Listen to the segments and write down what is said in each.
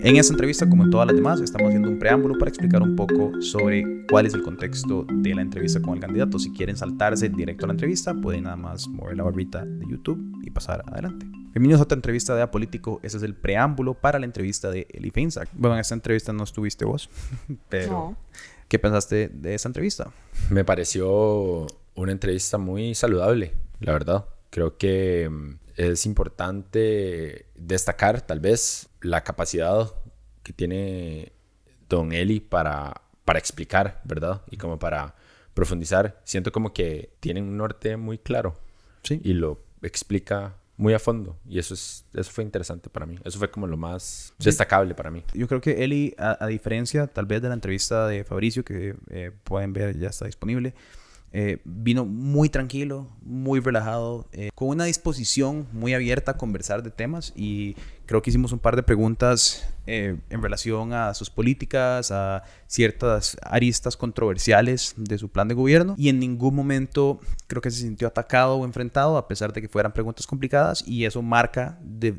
En esta entrevista, como en todas las demás, estamos haciendo un preámbulo para explicar un poco sobre cuál es el contexto de la entrevista con el candidato. Si quieren saltarse directo a la entrevista, pueden nada más mover la barrita de YouTube y pasar adelante. Bienvenidos a otra entrevista de Apolítico. Ese es el preámbulo para la entrevista de Eli Feinsack. Bueno, en esta entrevista no estuviste vos, pero no. ¿Qué pensaste de esa entrevista? Me pareció una entrevista muy saludable, la verdad. Creo que es importante destacar tal vez la capacidad que tiene Don Eli para explicar, ¿verdad? Y como para profundizar. Siento como que tiene un norte muy claro. Sí. Y lo explica muy a fondo. Y eso fue interesante para mí. Eso fue como lo más destacable para mí. Yo creo que Eli, a diferencia tal vez de la entrevista de Fabricio, que pueden ver, ya está disponible, vino muy tranquilo, muy relajado, con una disposición muy abierta a conversar de temas, y creo que hicimos un par de preguntas en relación a sus políticas, a ciertas aristas controversiales de su plan de gobierno, y en ningún momento creo que se sintió atacado o enfrentado, a pesar de que fueran preguntas complicadas, y eso marca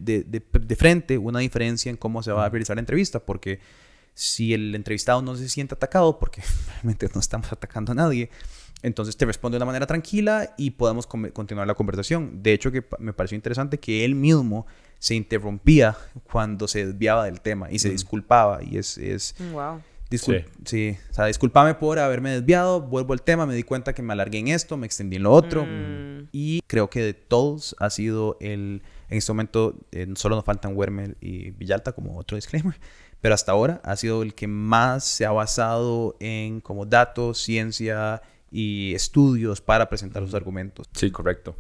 de frente una diferencia en cómo se va a realizar la entrevista, porque si el entrevistado no se siente atacado, porque realmente no estamos atacando a nadie, entonces te responde de una manera tranquila y podemos continuar la conversación. De hecho, que me pareció interesante que él mismo se interrumpía cuando se desviaba del tema y se disculpaba. Y Wow. Sí. O sea, discúlpame por haberme desviado, vuelvo al tema, me di cuenta que me alargué en esto, me extendí en lo otro. Y creo que de todos ha sido en este momento, solo nos faltan Wermel y Villalta como otro disclaimer, pero hasta ahora ha sido el que más se ha basado en como datos, ciencia y estudios para presentar sus argumentos. Sí, correcto.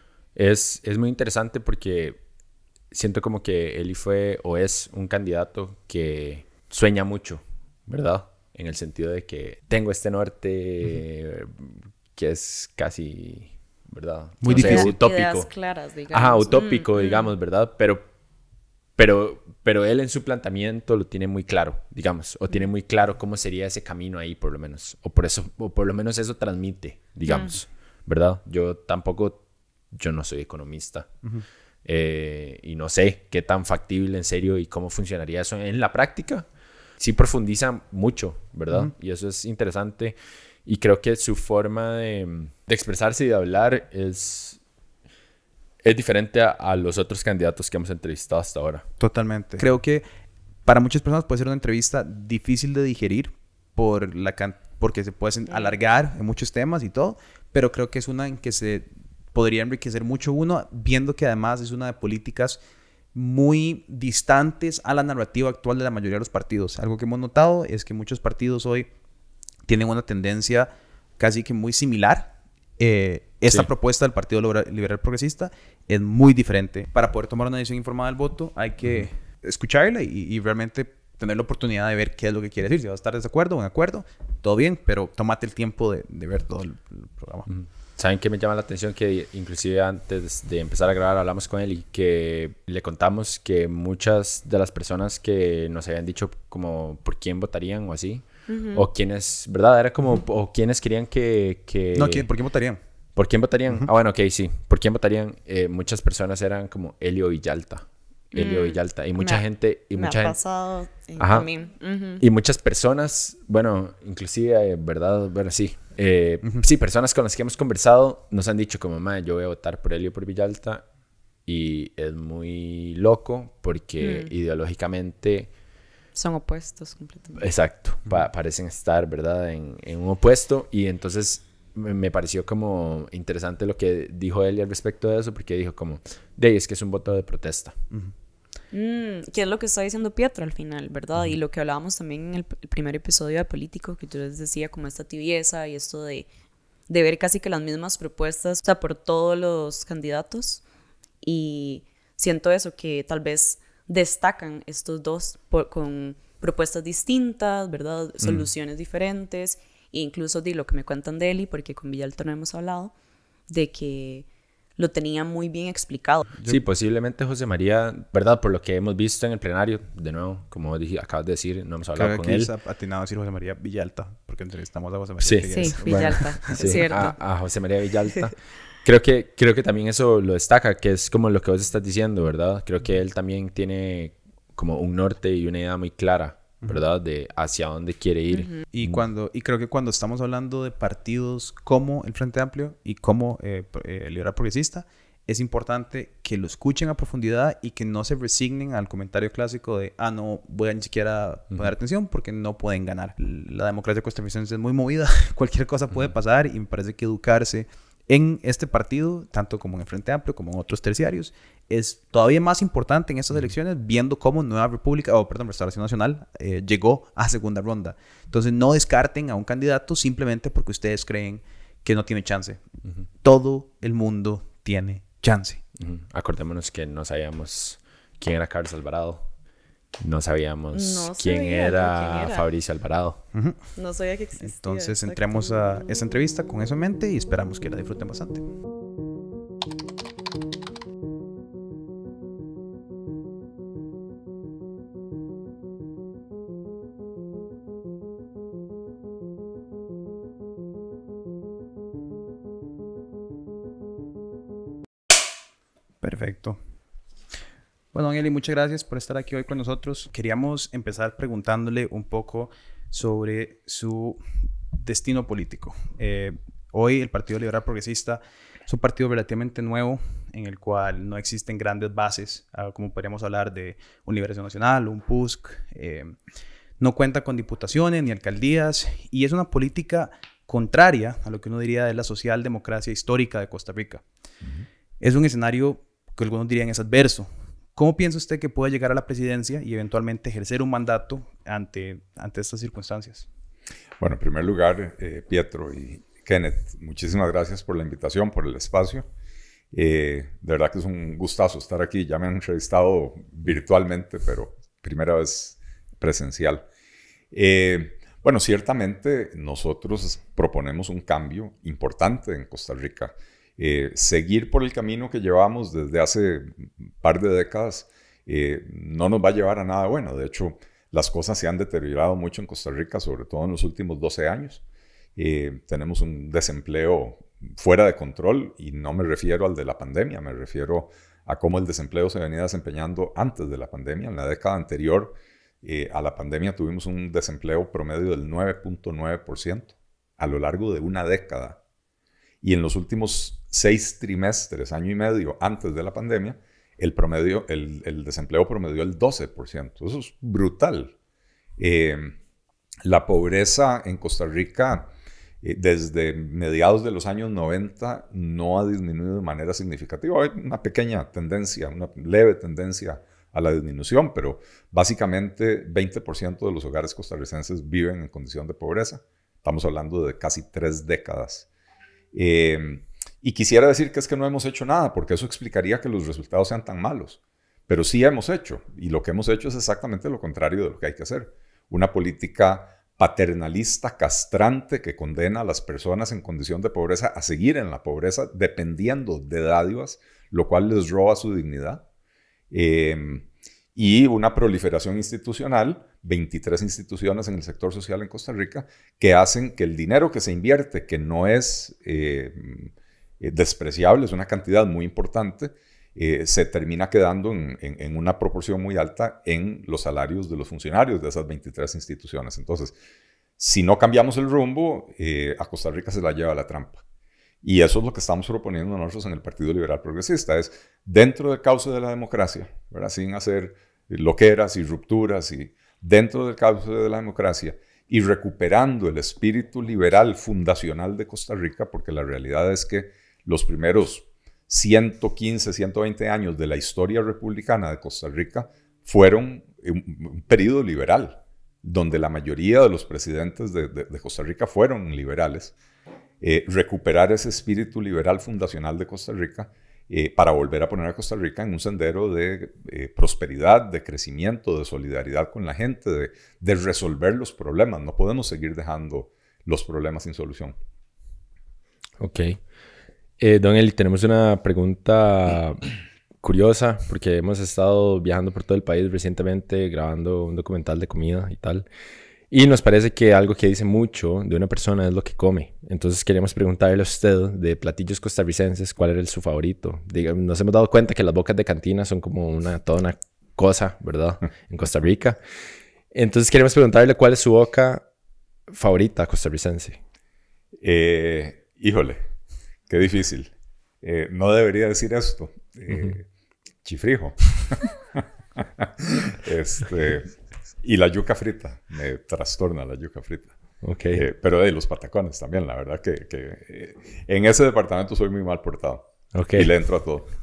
Es muy interesante porque siento como que Eli fue o es un candidato que sueña mucho, ¿verdad? En el sentido de que tengo este norte que es casi, ¿verdad? Muy difícil. Utópico. Ideas claras, digamos. Ajá, utópico, digamos, ¿verdad? Pero él en su planteamiento lo tiene muy claro, digamos, o tiene muy claro cómo sería ese camino ahí, por lo menos, o por lo menos eso transmite, digamos, ¿verdad? Yo no soy economista, y no sé qué tan factible en serio y cómo funcionaría eso en la práctica. Sí profundiza mucho, ¿verdad? Y eso es interesante, y creo que su forma de expresarse y de hablar es diferente a los otros candidatos que hemos entrevistado hasta ahora. Totalmente. Creo que para muchas personas puede ser una entrevista difícil de digerir porque se pueden alargar en muchos temas y todo, pero creo que es una en que se podría enriquecer mucho uno, viendo que además es una de políticas muy distantes a la narrativa actual de la mayoría de los partidos. Algo que hemos notado es que muchos partidos hoy tienen una tendencia casi que muy similar. Esta propuesta del Partido Liberal Progresista es muy diferente. Para poder tomar una decisión informada del voto hay que escucharla y realmente tener la oportunidad de ver qué es lo que quiere decir. Si vas a estar de desacuerdo o en acuerdo, todo bien, pero tómate el tiempo de ver todo el programa. ¿Saben qué me llama la atención? Que inclusive antes de empezar a grabar hablamos con él y que le contamos que muchas de las personas que nos habían dicho como por quién votarían o así, o quiénes, ¿verdad? Era como, o quiénes querían que... No, ¿por quién votarían? ¿Por quién votarían? Ah, bueno, ok, sí. ¿Por quién votarían? Muchas personas eran como Elio Villalta. Y mucha gente... Y mucha ha gente, pasado también. Y muchas personas, bueno, inclusive, ¿verdad? Bueno, sí. Sí, personas con las que hemos conversado nos han dicho como, yo voy a votar por Elio por Villalta. Y es muy loco porque ideológicamente... Son opuestos completamente. Exacto. Parecen estar, ¿verdad? En un opuesto. Y entonces me pareció como interesante lo que dijo Eli al respecto de eso, porque dijo como, es que es un voto de protesta. Que es lo que está diciendo Pietro al final, ¿verdad? Y lo que hablábamos también en el primer episodio de Político, que yo les decía como esta tibieza y esto de ver casi que las mismas propuestas, o sea, por todos los candidatos. Y siento eso, que tal vez destacan estos dos con propuestas distintas, ¿verdad? Soluciones diferentes, e incluso de lo que me cuentan de Eli, porque con Villalta no hemos hablado, de que lo tenía muy bien explicado. Sí, posiblemente José María, ¿verdad? Por lo que hemos visto en el plenario, de nuevo, como acabas de decir, no hemos hablado con él. Creo que atinado a decir José María Villalta, porque entrevistamos a José María. Sí, Villalta, bueno, es cierto. A José María Villalta. Creo que también eso lo destaca, que es como lo que vos estás diciendo, ¿verdad? Creo que él también tiene como un norte y una idea muy clara, ¿verdad? De hacia dónde quiere ir. Y creo que cuando estamos hablando de partidos como el Frente Amplio y como Liberal Progresista, es importante que lo escuchen a profundidad y que no se resignen al comentario clásico de, no voy a ni siquiera poner atención porque no pueden ganar. La democracia costarricense es muy movida, cualquier cosa puede pasar, y me parece que educarse en este partido, tanto como en el Frente Amplio como en otros terciarios, es todavía más importante en estas elecciones, viendo cómo Restauración Nacional llegó a segunda ronda. Entonces no descarten a un candidato simplemente porque ustedes creen que no tiene chance. Todo el mundo tiene chance. Acordémonos que no sabíamos quién era Carlos Alvarado. No sabíamos quién era Fabricio Alvarado. No sabía que existía. Entonces entremos a esta entrevista con eso en mente y esperamos que la disfruten bastante. Perfecto. Bueno, Don Eli, muchas gracias por estar aquí hoy con nosotros. Queríamos empezar preguntándole un poco sobre su destino político. Hoy el Partido Liberal Progresista es un partido relativamente nuevo en el cual no existen grandes bases, como podríamos hablar de un Liberación Nacional, un PUSC. No cuenta con diputaciones ni alcaldías y es una política contraria a lo que uno diría de la socialdemocracia histórica de Costa Rica. Es un escenario que algunos dirían es adverso. ¿Cómo piensa usted que puede llegar a la presidencia y eventualmente ejercer un mandato ante estas circunstancias? Bueno, en primer lugar, Pietro y Kenneth, muchísimas gracias por la invitación, por el espacio. De verdad que es un gustazo estar aquí. Ya me han entrevistado virtualmente, pero primera vez presencial. Bueno, ciertamente nosotros proponemos un cambio importante en Costa Rica. Seguir por el camino que llevamos desde hace un par de décadas no nos va a llevar a nada bueno. De hecho, las cosas se han deteriorado mucho en Costa Rica, sobre todo en los últimos 12 años. Tenemos un desempleo fuera de control y no me refiero al de la pandemia, me refiero a cómo el desempleo se venía desempeñando antes de la pandemia. En la década anterior a la pandemia tuvimos un desempleo promedio del 9.9% a lo largo de una década. Y en los últimos 6 trimestres, año y medio antes de la pandemia, el desempleo promedió el 12%. Eso es brutal. La pobreza en Costa Rica desde mediados de los años 90 no ha disminuido de manera significativa. Hay una pequeña tendencia, una leve tendencia a la disminución, pero básicamente 20% de los hogares costarricenses viven en condición de pobreza. Estamos hablando de casi 3 décadas. Y quisiera decir que es que no hemos hecho nada, porque eso explicaría que los resultados sean tan malos. Pero sí hemos hecho, y lo que hemos hecho es exactamente lo contrario de lo que hay que hacer. Una política paternalista, castrante, que condena a las personas en condición de pobreza a seguir en la pobreza dependiendo de dádivas, lo cual les roba su dignidad. Y una proliferación institucional, 23 instituciones en el sector social en Costa Rica, que hacen que el dinero que se invierte, que no es despreciable, es una cantidad muy importante, se termina quedando en una proporción muy alta en los salarios de los funcionarios de esas 23 instituciones. Entonces, si no cambiamos el rumbo, a Costa Rica se la lleva la trampa. Y eso es lo que estamos proponiendo nosotros en el Partido Liberal Progresista, es dentro del cauce de la democracia, ¿verdad? Sin hacer loqueras y rupturas, y dentro del cauce de la democracia y recuperando el espíritu liberal fundacional de Costa Rica, porque la realidad es que los primeros 115, 120 años de la historia republicana de Costa Rica fueron un periodo liberal, donde la mayoría de los presidentes de Costa Rica fueron liberales. Recuperar ese espíritu liberal fundacional de Costa Rica para volver a poner a Costa Rica en un sendero de prosperidad, de crecimiento, de solidaridad con la gente, de resolver los problemas. No podemos seguir dejando los problemas sin solución. Ok. Don Eli, tenemos una pregunta curiosa, porque hemos estado viajando por todo el país recientemente, grabando un documental de comida y tal. Y nos parece que algo que dice mucho de una persona es lo que come. Entonces queremos preguntarle a usted, de platillos costarricenses, ¿cuál era su favorito? Nos hemos dado cuenta que las bocas de cantina son como toda una cosa, ¿verdad? En Costa Rica. Entonces queremos preguntarle cuál es su boca favorita costarricense. Híjole, qué difícil. No debería decir esto. Chifrijo. Y la yuca frita. Me trastorna la yuca frita. Okay. Pero de los patacones también. La verdad que en ese departamento soy muy mal portado. Okay. Y le entro a todo.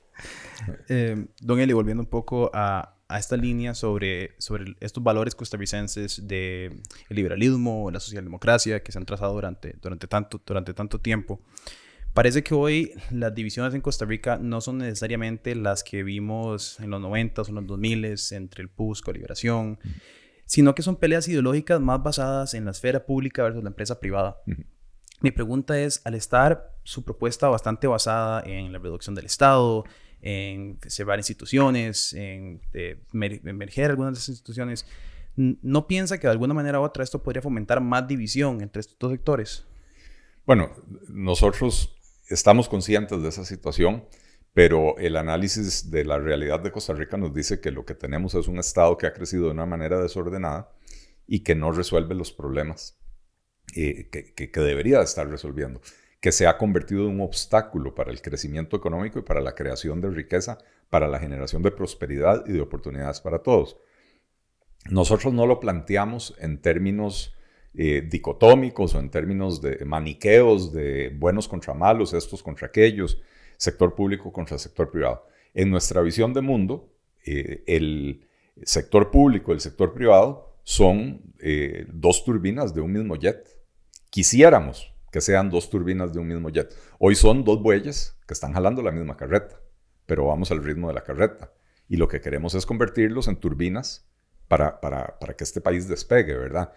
Don Eli, volviendo un poco a esta línea sobre estos valores costarricenses del liberalismo, la socialdemocracia que se han trazado durante tanto tiempo. Parece que hoy las divisiones en Costa Rica no son necesariamente las que vimos en los 90s o en los 2000s entre el PUSCO, Liberación, sino que son peleas ideológicas más basadas en la esfera pública versus la empresa privada. Mi pregunta es, al estar su propuesta bastante basada en la reducción del Estado, en cerrar instituciones, en emerger algunas de esas instituciones, ¿no piensa que de alguna manera u otra esto podría fomentar más división entre estos dos sectores? Bueno, nosotros estamos conscientes de esa situación, pero el análisis de la realidad de Costa Rica nos dice que lo que tenemos es un Estado que ha crecido de una manera desordenada y que no resuelve los problemas que debería estar resolviendo, que se ha convertido en un obstáculo para el crecimiento económico y para la creación de riqueza, para la generación de prosperidad y de oportunidades para todos. Nosotros no lo planteamos en términos dicotómicos o en términos de maniqueos de buenos contra malos, estos contra aquellos, sector público contra sector privado. En nuestra visión de mundo, el sector público y el sector privado son dos turbinas de un mismo jet. Quisiéramos que sean dos turbinas de un mismo jet. Hoy son dos bueyes que están jalando la misma carreta, pero vamos al ritmo de la carreta. Y lo que queremos es convertirlos en turbinas para que este país despegue, ¿verdad?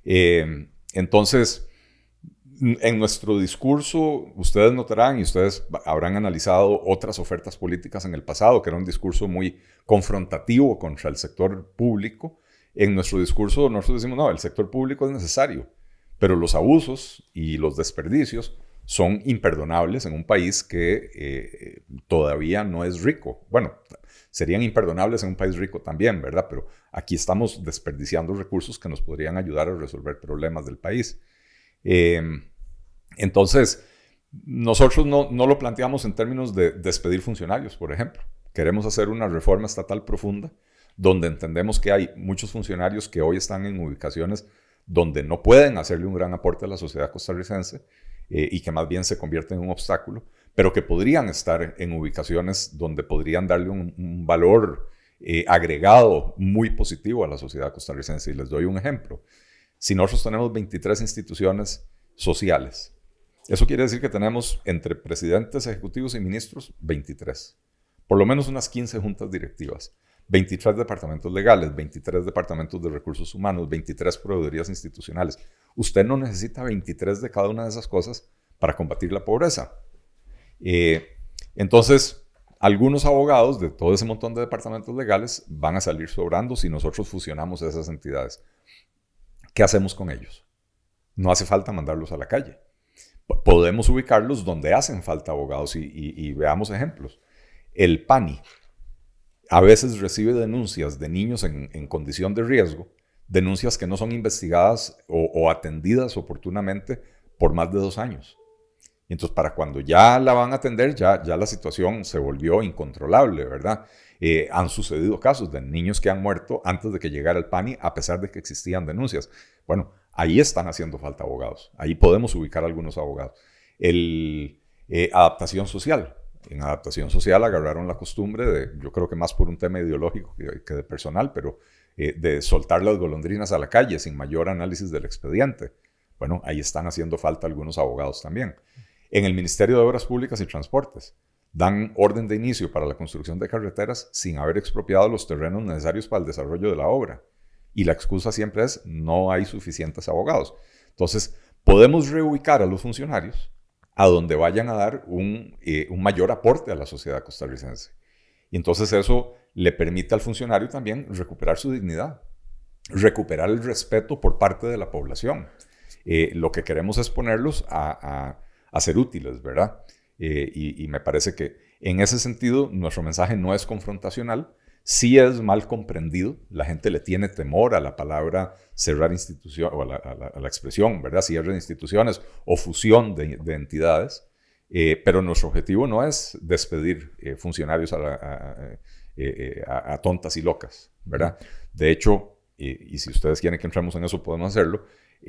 Entonces, en nuestro discurso, ustedes notarán y ustedes habrán analizado otras ofertas políticas en el pasado, que era un discurso muy confrontativo contra el sector público. En nuestro discurso nosotros decimos, no, el sector público es necesario, pero los abusos y los desperdicios son imperdonables en un país que todavía no es rico. Bueno, serían imperdonables en un país rico también, ¿verdad? Pero aquí estamos desperdiciando recursos que nos podrían ayudar a resolver problemas del país. Entonces, nosotros no lo planteamos en términos de despedir funcionarios, por ejemplo. Queremos hacer una reforma estatal profunda donde entendemos que hay muchos funcionarios que hoy están en ubicaciones donde no pueden hacerle un gran aporte a la sociedad costarricense y que más bien se convierten en un obstáculo, pero que podrían estar en ubicaciones donde podrían darle un valor agregado muy positivo a la sociedad costarricense. Y les doy un ejemplo. Si nosotros tenemos 23 instituciones sociales, eso quiere decir que tenemos entre presidentes ejecutivos y ministros 23. Por lo menos unas 15 juntas directivas, 23 departamentos legales, 23 departamentos de recursos humanos, 23 proveedorías institucionales. Usted no necesita 23 de cada una de esas cosas para combatir la pobreza. Entonces, algunos abogados de todo ese montón de departamentos legales van a salir sobrando si nosotros fusionamos esas entidades. ¿Qué hacemos con ellos? No hace falta mandarlos a la calle. Podemos ubicarlos donde hacen falta abogados y veamos ejemplos. El PANI a veces recibe denuncias de niños en condición de riesgo, denuncias que no son investigadas o atendidas oportunamente por más de 2 años. Y entonces, para cuando ya la van a atender, ya la situación se volvió incontrolable, ¿verdad? Han sucedido casos de niños que han muerto antes de que llegara el PANI, a pesar de que existían denuncias. Bueno, ahí están haciendo falta abogados. Ahí podemos ubicar algunos abogados. Adaptación social. En adaptación social agarraron la costumbre de, yo creo que más por un tema ideológico que de personal, pero de soltar las golondrinas a la calle sin mayor análisis del expediente. Bueno, ahí están haciendo falta algunos abogados también. En el Ministerio de Obras Públicas y Transportes dan orden de inicio para la construcción de carreteras sin haber expropiado los terrenos necesarios para el desarrollo de la obra. Y la excusa siempre es, no hay suficientes abogados. Entonces, podemos reubicar a los funcionarios a donde vayan a dar un mayor aporte a la sociedad costarricense. Y entonces eso le permite al funcionario también recuperar su dignidad, recuperar el respeto por parte de la población. Lo que queremos es ponerlos a ser útiles, ¿verdad? Y me parece que en ese sentido nuestro mensaje no es confrontacional, sí es mal comprendido. La gente le tiene temor a la palabra cerrar instituciones, o a la expresión, ¿verdad? Cierre de instituciones o fusión de entidades. Pero nuestro objetivo no es despedir funcionarios a tontas y locas, ¿verdad? De hecho, y si ustedes quieren que entremos en eso, podemos hacerlo.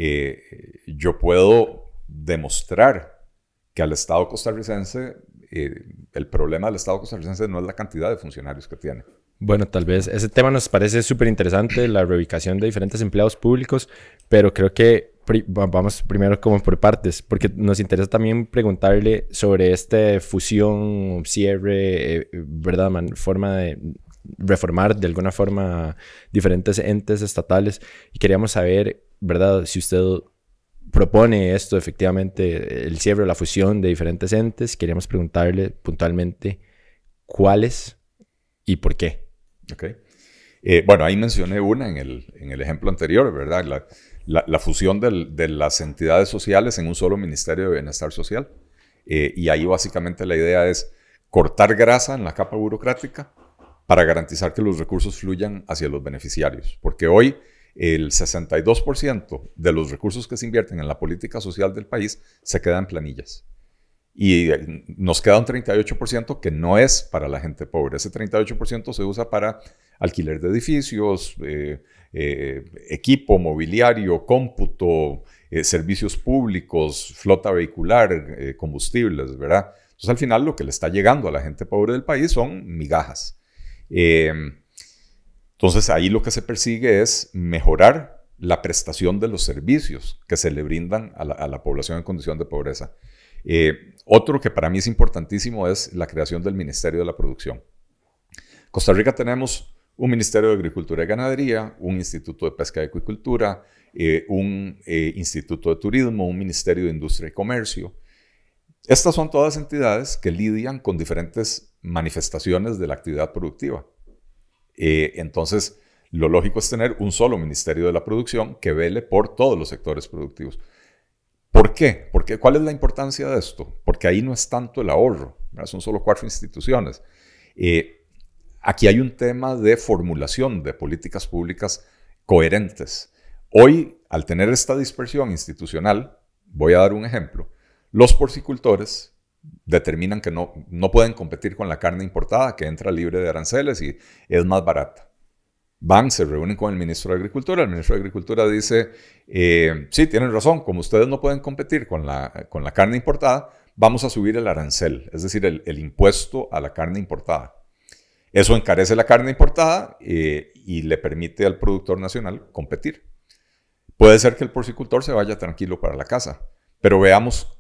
Yo puedo demostrar que al Estado costarricense, el problema del Estado costarricense no es la cantidad de funcionarios que tiene. Bueno, tal vez ese tema nos parece súper interesante, la reubicación de diferentes empleados públicos, pero creo que vamos primero como por partes, porque nos interesa también preguntarle sobre esta fusión, cierre, ¿verdad? Forma de reformar de alguna forma diferentes entes estatales, y queríamos saber, ¿verdad? Si usted propone esto, efectivamente, el cierre o la fusión de diferentes entes, queríamos preguntarle puntualmente cuáles y por qué. Ok. Bueno, ahí mencioné una en el ejemplo anterior, ¿verdad? La fusión de las entidades sociales en un solo Ministerio de Bienestar Social. Y ahí básicamente la idea es cortar grasa en la capa burocrática para garantizar que los recursos fluyan hacia los beneficiarios. Porque hoy el 62% de los recursos que se invierten en la política social del país se quedan en planillas. Y nos queda un 38% que no es para la gente pobre. Ese 38% se usa para alquiler de edificios, equipo, mobiliario, cómputo, servicios públicos, flota vehicular, combustibles, ¿verdad? Entonces, al final, lo que le está llegando a la gente pobre del país son migajas. Entonces, ahí lo que se persigue es mejorar la prestación de los servicios que se le brindan a la población en condición de pobreza. Otro que para mí es importantísimo es la creación del Ministerio de la Producción. Costa Rica tenemos un Ministerio de Agricultura y Ganadería, un Instituto de Pesca y Acuicultura, un Instituto de Turismo, un Ministerio de Industria y Comercio. Estas son todas entidades que lidian con diferentes manifestaciones de la actividad productiva. Entonces, lo lógico es tener un solo Ministerio de la Producción que vele por todos los sectores productivos. ¿Por qué? ¿Cuál es la importancia de esto? Porque ahí no es tanto el ahorro, ¿verdad? Son solo 4 instituciones. Aquí hay un tema de formulación de políticas públicas coherentes. Hoy, al tener esta dispersión institucional, voy a dar un ejemplo. Los porcicultores determinan que no pueden competir con la carne importada que entra libre de aranceles y es más barata. Van, se reúnen con el ministro de Agricultura. El ministro de Agricultura dice, sí, tienen razón, como ustedes no pueden competir con la carne importada, vamos a subir el arancel, es decir, el impuesto a la carne importada. Eso encarece la carne importada y le permite al productor nacional competir. Puede ser que el porcicultor se vaya tranquilo para la casa, pero veamos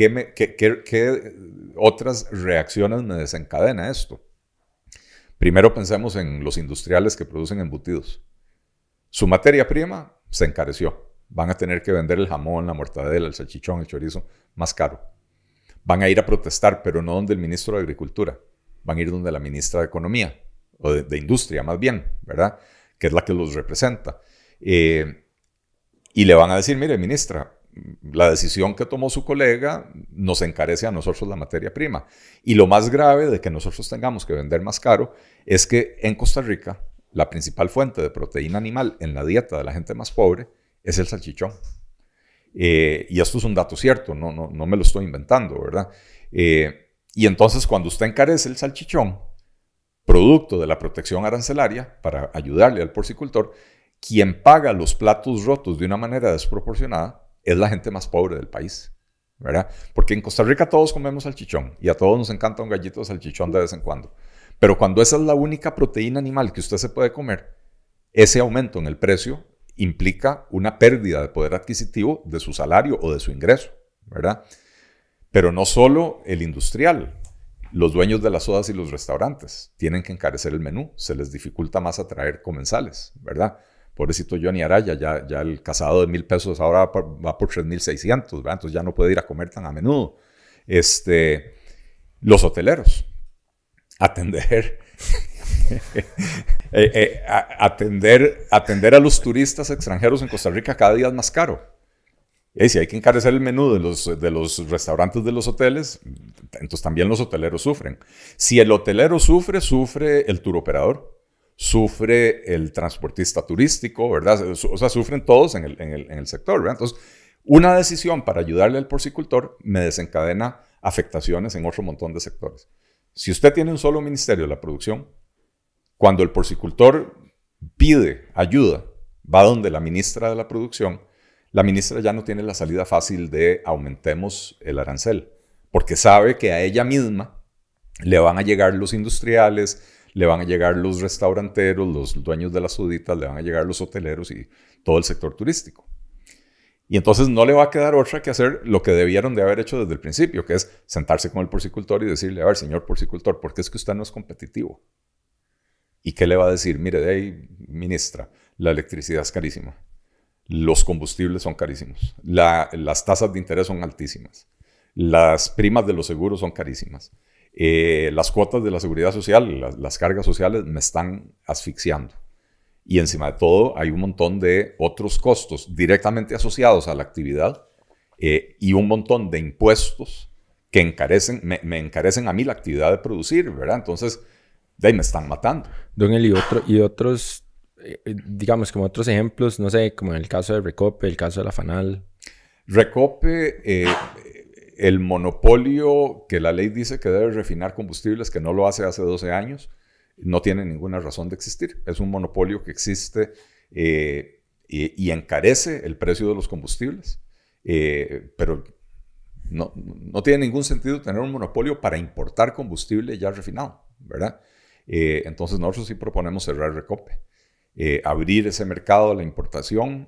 qué otras reacciones me desencadena esto. Primero pensemos en los industriales que producen embutidos. Su materia prima se encareció. Van a tener que vender el jamón, la mortadela, el salchichón, el chorizo más caro. Van a ir a protestar, pero no donde el ministro de Agricultura. Van a ir donde la ministra de Economía, o de Industria más bien, ¿verdad? Que es la que los representa. Y le van a decir, mire, ministra, la decisión que tomó su colega nos encarece a nosotros la materia prima. Y lo más grave de que nosotros tengamos que vender más caro es que en Costa Rica la principal fuente de proteína animal en la dieta de la gente más pobre es el salchichón. Y esto es un dato cierto, no me lo estoy inventando, ¿verdad? Y entonces cuando usted encarece el salchichón, producto de la protección arancelaria, para ayudarle al porcicultor, quien paga los platos rotos de una manera desproporcionada es la gente más pobre del país, ¿verdad? Porque en Costa Rica todos comemos salchichón y a todos nos encanta un gallito de salchichón de vez en cuando. Pero cuando esa es la única proteína animal que usted se puede comer, ese aumento en el precio implica una pérdida de poder adquisitivo de su salario o de su ingreso, ¿verdad? Pero no solo el industrial, los dueños de las sodas y los restaurantes tienen que encarecer el menú, se les dificulta más atraer comensales, ¿verdad? Pobrecito Johnny Araya, ya el casado de 1,000 pesos ahora va por 3,600, ¿verdad? Entonces ya no puede ir a comer tan a menudo. Los hoteleros, atender a los turistas extranjeros en Costa Rica cada día es más caro. Y si hay que encarecer el menú de los restaurantes de los hoteles, entonces también los hoteleros sufren. Si el hotelero sufre el turoperador. sufre el transportista turístico, ¿verdad? O sea, sufren todos en el sector, ¿verdad? Entonces, una decisión para ayudarle al porcicultor me desencadena afectaciones en otro montón de sectores. Si usted tiene un solo ministerio de la producción, cuando el porcicultor pide ayuda, va donde la ministra de la producción, la ministra ya no tiene la salida fácil de aumentemos el arancel, porque sabe que a ella misma le van a llegar los industriales, le van a llegar los restauranteros, los dueños de las suditas, le van a llegar los hoteleros y todo el sector turístico. Y entonces no le va a quedar otra que hacer lo que debieron de haber hecho desde el principio, que es sentarse con el porcicultor y decirle, a ver, señor porcicultor, ¿por qué es que usted no es competitivo? ¿Y qué le va a decir? Mire, de ahí, ministra, la electricidad es carísima, los combustibles son carísimos, las tasas de interés son altísimas, las primas de los seguros son carísimas, las cuotas de la seguridad social, las cargas sociales me están asfixiando. Y encima de todo hay un montón de otros costos directamente asociados a la actividad y un montón de impuestos que encarecen, me encarecen a mí la actividad de producir, ¿verdad? Entonces, de ahí me están matando. Don Eli, y otros, digamos, como otros ejemplos, no sé, como en el caso de Recope, el caso de la FANAL. Recope, el monopolio que la ley dice que debe refinar combustibles, que no lo hace 12 años, no tiene ninguna razón de existir. Es un monopolio que existe y encarece el precio de los combustibles, pero no tiene ningún sentido tener un monopolio para importar combustible ya refinado, ¿verdad? Entonces nosotros sí proponemos cerrar Recope, abrir ese mercado a la importación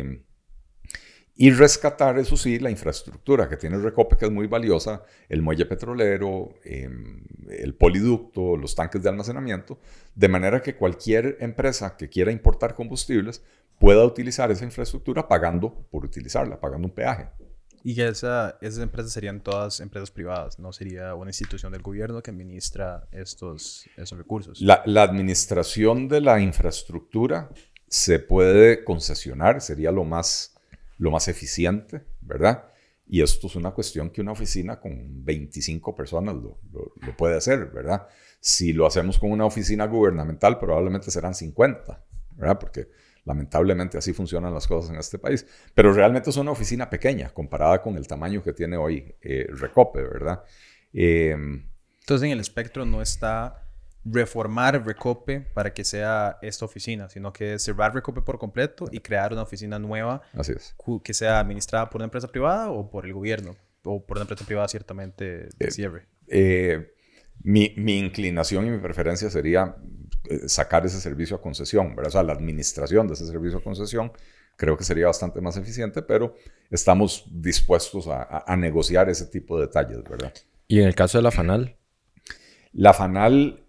y rescatar, eso sí, la infraestructura que tiene Recope, que es muy valiosa, el muelle petrolero, el poliducto, los tanques de almacenamiento, de manera que cualquier empresa que quiera importar combustibles pueda utilizar esa infraestructura pagando por utilizarla, pagando un peaje. Y que esas empresas serían todas empresas privadas, no sería una institución del gobierno que administra esos recursos. La administración de la infraestructura se puede concesionar, sería lo más eficiente, ¿verdad? Y esto es una cuestión que una oficina con 25 personas lo puede hacer, ¿verdad? Si lo hacemos con una oficina gubernamental, probablemente serán 50, ¿verdad? Porque lamentablemente así funcionan las cosas en este país. Pero realmente es una oficina pequeña comparada con el tamaño que tiene hoy Recope, ¿verdad? Entonces en el espectro no está reformar Recope para que sea esta oficina, sino que cerrar Recope por completo y crear una oficina nueva. Así es. Que sea administrada por una empresa privada o por el gobierno, o por una empresa privada ciertamente de cierre. Mi inclinación y mi preferencia sería sacar ese servicio a concesión, ¿verdad? O sea, la administración de ese servicio a concesión creo que sería bastante más eficiente, pero estamos dispuestos a negociar ese tipo de detalles, ¿verdad? ¿Y en el caso de la FANAL? La FANAL,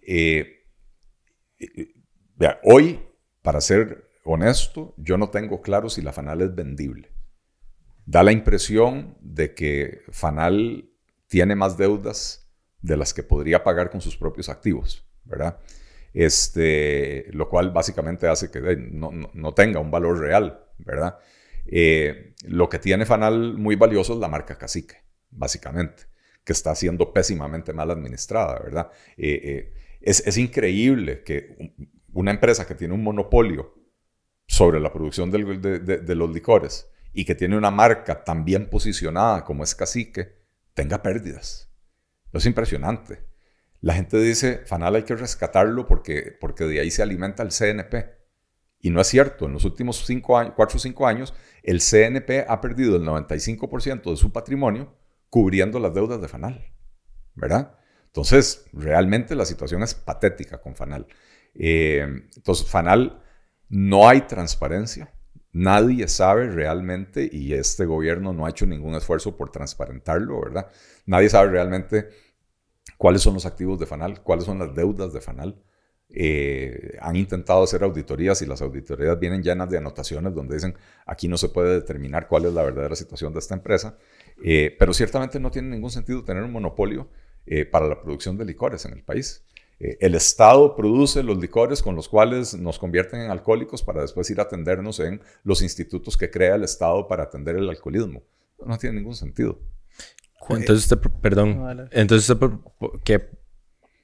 hoy, para ser honesto, yo no tengo claro si la FANAL es vendible. Da la impresión de que FANAL tiene más deudas de las que podría pagar con sus propios activos, ¿verdad? Lo cual básicamente hace que no tenga un valor real, ¿verdad? Lo que tiene FANAL muy valioso es la marca Cacique, básicamente, que está siendo pésimamente mal administrada, ¿verdad? Es increíble que una empresa que tiene un monopolio sobre la producción de los licores y que tiene una marca tan bien posicionada como es Cacique, tenga pérdidas. Es impresionante. La gente dice, FANAL hay que rescatarlo porque de ahí se alimenta el CNP. Y no es cierto. En los últimos 4 o 5 años, el CNP ha perdido el 95% de su patrimonio cubriendo las deudas de FANAL, ¿verdad? Entonces, realmente la situación es patética con FANAL. Entonces, FANAL no hay transparencia. Nadie sabe realmente, y este gobierno no ha hecho ningún esfuerzo por transparentarlo, ¿verdad? Nadie sabe realmente cuáles son los activos de FANAL, cuáles son las deudas de FANAL. Han intentado hacer auditorías y las auditorías vienen llenas de anotaciones donde dicen aquí no se puede determinar cuál es la verdadera situación de esta empresa, pero ciertamente no tiene ningún sentido tener un monopolio para la producción de licores en el país. El Estado produce los licores con los cuales nos convierten en alcohólicos para después ir a atendernos en los institutos que crea el Estado para atender el alcoholismo. No tiene ningún sentido. Entonces, perdón. Vale. Entonces,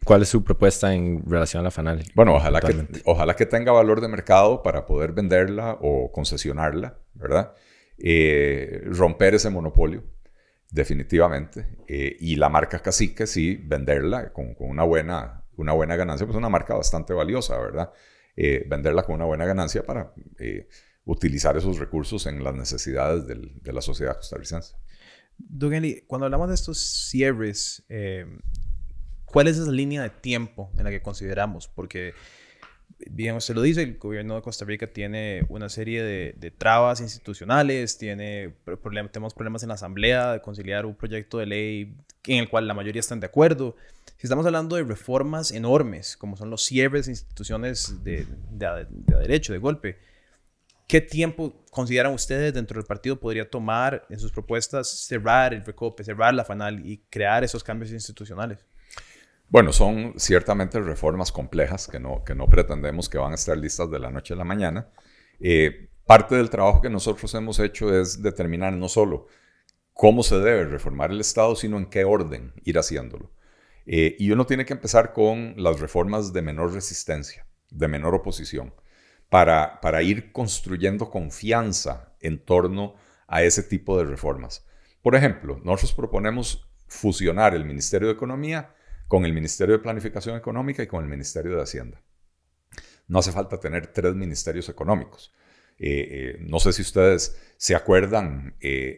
¿Cuál es su propuesta en relación a la FANAL? Bueno, ojalá que tenga valor de mercado para poder venderla o concesionarla, ¿verdad? Romper ese monopolio, definitivamente. Y la marca Cacique, sí, venderla con una buena ganancia, pues una marca bastante valiosa, ¿verdad? Venderla con una buena ganancia para utilizar esos recursos en las necesidades de la sociedad costarricense. Don Eli, cuando hablamos de estos cierres, ¿cuál es esa línea de tiempo en la que consideramos? Porque, bien, usted lo dice, el gobierno de Costa Rica tiene una serie de trabas institucionales, tenemos problemas en la Asamblea de conciliar un proyecto de ley en el cual la mayoría están de acuerdo. Si estamos hablando de reformas enormes, como son los cierres de instituciones de derecho, de golpe, ¿qué tiempo consideran ustedes dentro del partido podría tomar en sus propuestas cerrar el Recope, cerrar la FANAL y crear esos cambios institucionales? Bueno, son ciertamente reformas complejas que no pretendemos que van a estar listas de la noche a la mañana. Parte del trabajo que nosotros hemos hecho es determinar no solo cómo se debe reformar el Estado, sino en qué orden ir haciéndolo. Y uno tiene que empezar con las reformas de menor resistencia, de menor oposición, para ir construyendo confianza en torno a ese tipo de reformas. Por ejemplo, nosotros proponemos fusionar el Ministerio de Economía con el Ministerio de Planificación Económica y con el Ministerio de Hacienda. No hace falta tener 3 ministerios económicos. No sé si ustedes se acuerdan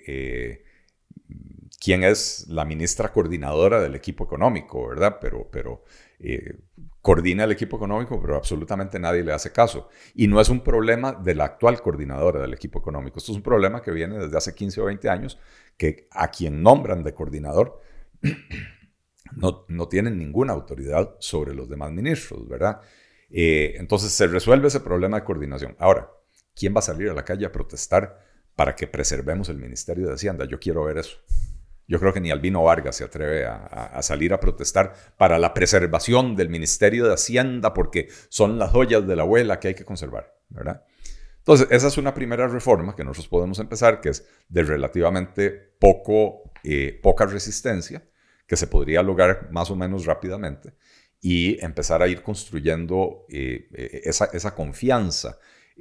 quién es la ministra coordinadora del equipo económico, ¿verdad? Pero coordina el equipo económico, pero absolutamente nadie le hace caso. Y no es un problema de la actual coordinadora del equipo económico. Esto es un problema que viene desde hace 15 o 20 años, que a quien nombran de coordinador no tienen ninguna autoridad sobre los demás ministros, ¿verdad? Entonces se resuelve ese problema de coordinación. Ahora, ¿quién va a salir a la calle a protestar para que preservemos el Ministerio de Hacienda? Yo quiero ver eso. Yo creo que ni Albino Vargas se atreve a salir a protestar para la preservación del Ministerio de Hacienda porque son las joyas de la abuela que hay que conservar, ¿verdad? Entonces, esa es una primera reforma que nosotros podemos empezar, que es de relativamente poca resistencia, que se podría lograr más o menos rápidamente y empezar a ir construyendo esa confianza.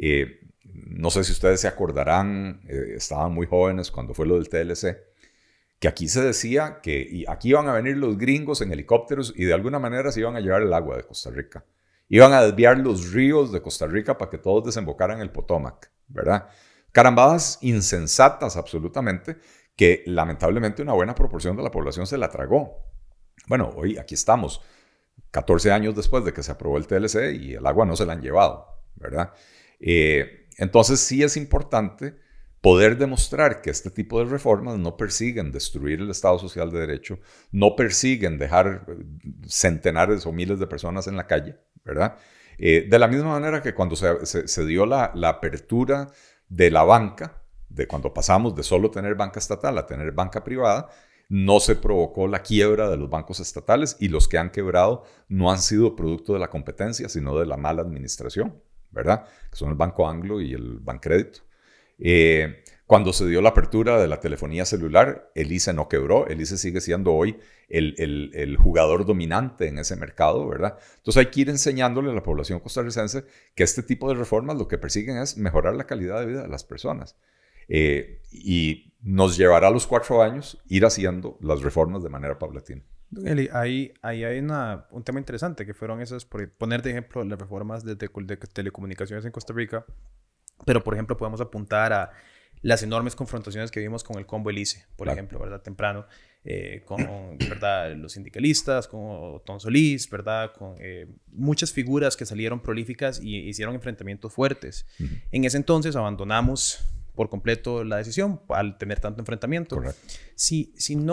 No sé si ustedes se acordarán, estaban muy jóvenes cuando fue lo del TLC, que aquí se decía que aquí iban a venir los gringos en helicópteros y de alguna manera se iban a llevar el agua de Costa Rica. Iban a desviar los ríos de Costa Rica para que todos desembocaran en el Potomac, ¿verdad? Carambadas insensatas absolutamente, que lamentablemente una buena proporción de la población se la tragó. Bueno, hoy aquí estamos, 14 años después de que se aprobó el TLC y el agua no se la han llevado, ¿verdad? Entonces sí es importante poder demostrar que este tipo de reformas no persiguen destruir el Estado Social de Derecho, no persiguen dejar centenares o miles de personas en la calle, ¿verdad? De la misma manera que cuando se dio la apertura de la banca, de cuando pasamos de solo tener banca estatal a tener banca privada, no se provocó la quiebra de los bancos estatales y los que han quebrado no han sido producto de la competencia, sino de la mala administración, ¿verdad? Que son el Banco Anglo y el Bancrédito. Cuando se dio la apertura de la telefonía celular, el ICE no quebró, el ICE sigue siendo hoy el jugador dominante en ese mercado, ¿verdad? Entonces hay que ir enseñándole a la población costarricense que este tipo de reformas lo que persiguen es mejorar la calidad de vida de las personas. Y nos llevará a los 4 años ir haciendo las reformas de manera paulatina. Eli, ahí hay un tema interesante que fueron esas, por poner de ejemplo las reformas de telecomunicaciones en Costa Rica, pero por ejemplo podemos apuntar a las enormes confrontaciones que vimos con el combo Elice, por ejemplo, ¿verdad? Temprano, con ¿verdad? Los sindicalistas, con Otón Solís, ¿verdad? Con muchas figuras que salieron prolíficas y hicieron enfrentamientos fuertes. En ese entonces abandonamos por completo la decisión al tener tanto enfrentamiento. Correcto. Si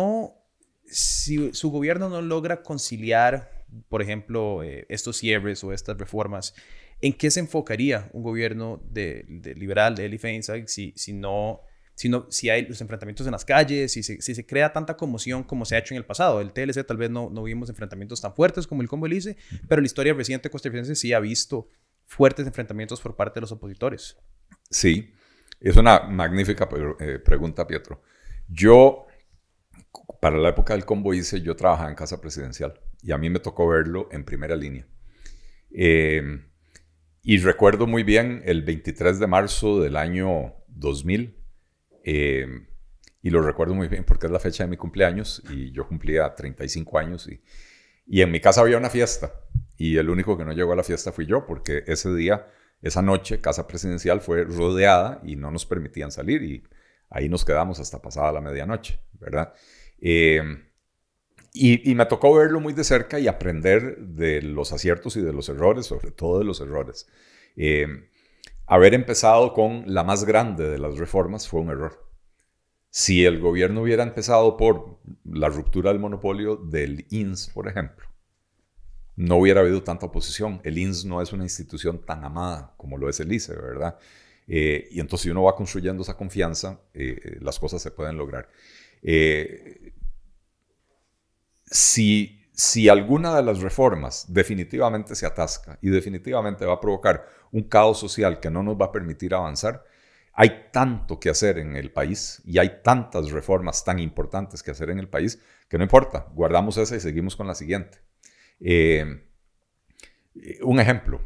su gobierno no logra conciliar, por ejemplo, estos cierres o estas reformas, ¿en qué se enfocaría un gobierno de liberal, de Eli Feinstein, si hay los enfrentamientos en las calles, si se crea tanta conmoción como se ha hecho en el pasado? El TLC tal vez no vimos enfrentamientos tan fuertes como el combo Elice, pero la historia reciente costarricense sí ha visto fuertes enfrentamientos por parte de los opositores. Sí, es una magnífica pregunta, Pietro. Yo, para la época del combo Elice, yo trabajaba en Casa Presidencial y a mí me tocó verlo en primera línea. Y recuerdo muy bien el 23 de marzo del año 2000, y lo recuerdo muy bien porque es la fecha de mi cumpleaños y yo cumplía 35 años y en mi casa había una fiesta y el único que no llegó a la fiesta fui yo porque ese día, esa noche, Casa Presidencial fue rodeada y no nos permitían salir y ahí nos quedamos hasta pasada la medianoche, ¿verdad? Y me tocó verlo muy de cerca y aprender de los aciertos y de los errores, sobre todo de los errores. Haber empezado con la más grande de las reformas fue un error. Si el gobierno hubiera empezado por la ruptura del monopolio del INS, por ejemplo, no hubiera habido tanta oposición. El INS no es una institución tan amada como lo es el ICE, ¿verdad? Y entonces si uno va construyendo esa confianza, las cosas se pueden lograr. Si alguna de las reformas definitivamente se atasca y definitivamente va a provocar un caos social que no nos va a permitir avanzar, hay tanto que hacer en el país y hay tantas reformas tan importantes que hacer en el país que no importa, guardamos esa y seguimos con la siguiente. Un ejemplo,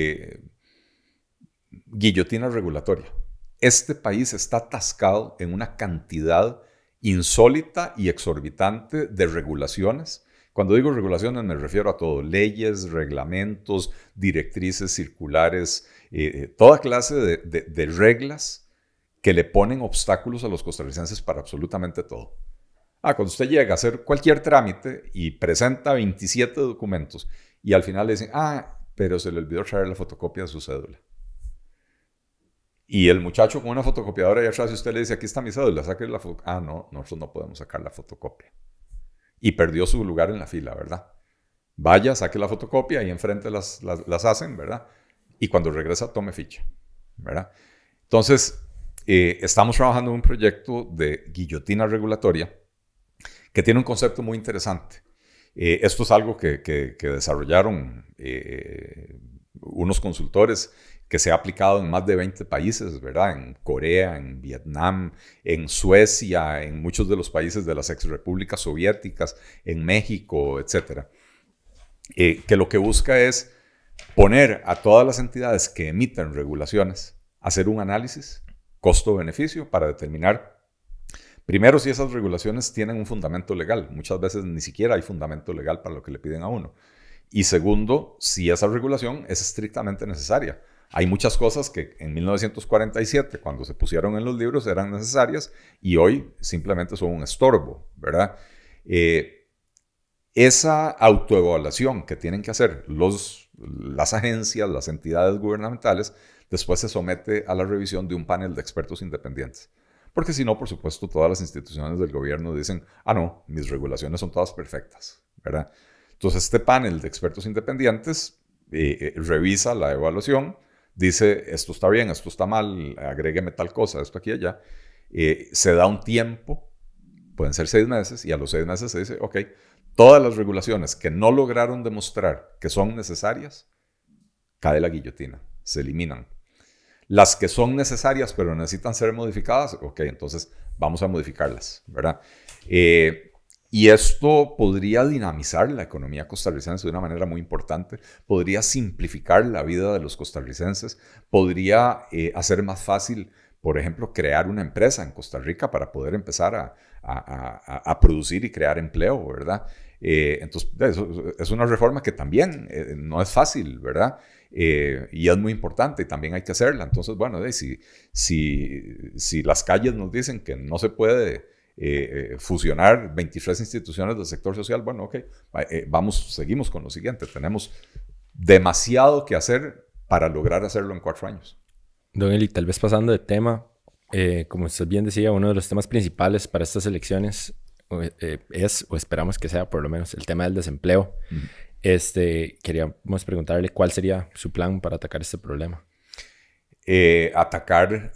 guillotina regulatoria. Este país está atascado en una cantidad insólita y exorbitante de regulaciones. Cuando digo regulaciones me refiero a todo, leyes, reglamentos, directrices circulares, toda clase de reglas que le ponen obstáculos a los costarricenses para absolutamente todo. Cuando usted llega a hacer cualquier trámite y presenta 27 documentos y al final le dicen, pero se le olvidó traer la fotocopia de su cédula. Y el muchacho con una fotocopiadora allá atrás y usted le dice, aquí está mi cédula, saque la foto. No, nosotros no podemos sacar la fotocopia. Y perdió su lugar en la fila, ¿verdad? Vaya, saque la fotocopia y enfrente las hacen, ¿verdad? Y cuando regresa, tome ficha, ¿verdad? Entonces, estamos trabajando en un proyecto de guillotina regulatoria que tiene un concepto muy interesante. Esto es algo que desarrollaron unos consultores que se ha aplicado en más de 20 países, ¿verdad? En Corea, en Vietnam, en Suecia, en muchos de los países de las exrepúblicas soviéticas, en México, etc. Que lo que busca es poner a todas las entidades que emiten regulaciones a hacer un análisis costo-beneficio para determinar, primero, si esas regulaciones tienen un fundamento legal. Muchas veces ni siquiera hay fundamento legal para lo que le piden a uno. Y segundo, si esa regulación es estrictamente necesaria. Hay muchas cosas que en 1947, cuando se pusieron en los libros, eran necesarias y hoy simplemente son un estorbo, ¿verdad? Esa autoevaluación que tienen que hacer las agencias, las entidades gubernamentales, después se somete a la revisión de un panel de expertos independientes. Porque si no, por supuesto, todas las instituciones del gobierno dicen, no, mis regulaciones son todas perfectas, ¿verdad? Entonces, este panel de expertos independientes revisa la evaluación, dice, esto está bien, esto está mal, agrégueme tal cosa, esto aquí y allá. Se da un tiempo, pueden ser 6 meses, y a los 6 meses se dice, ok, todas las regulaciones que no lograron demostrar que son necesarias, cae la guillotina, se eliminan. Las que son necesarias pero necesitan ser modificadas, ok, entonces vamos a modificarlas, ¿verdad? Y esto podría dinamizar la economía costarricense de una manera muy importante, podría simplificar la vida de los costarricenses, podría hacer más fácil, por ejemplo, crear una empresa en Costa Rica para poder empezar a producir y crear empleo, ¿verdad? Entonces, es una reforma que también no es fácil, ¿verdad? Y es muy importante y también hay que hacerla. Entonces, bueno, si las calles nos dicen que no se puede fusionar 23 instituciones del sector social, bueno, ok, seguimos con lo siguiente. Tenemos demasiado que hacer para lograr hacerlo en 4 años. Don Eli, tal vez pasando de tema, como usted bien decía, uno de los temas principales para estas elecciones es, o esperamos que sea por lo menos, el tema del desempleo. Queríamos preguntarle cuál sería su plan para atacar este problema. Atacar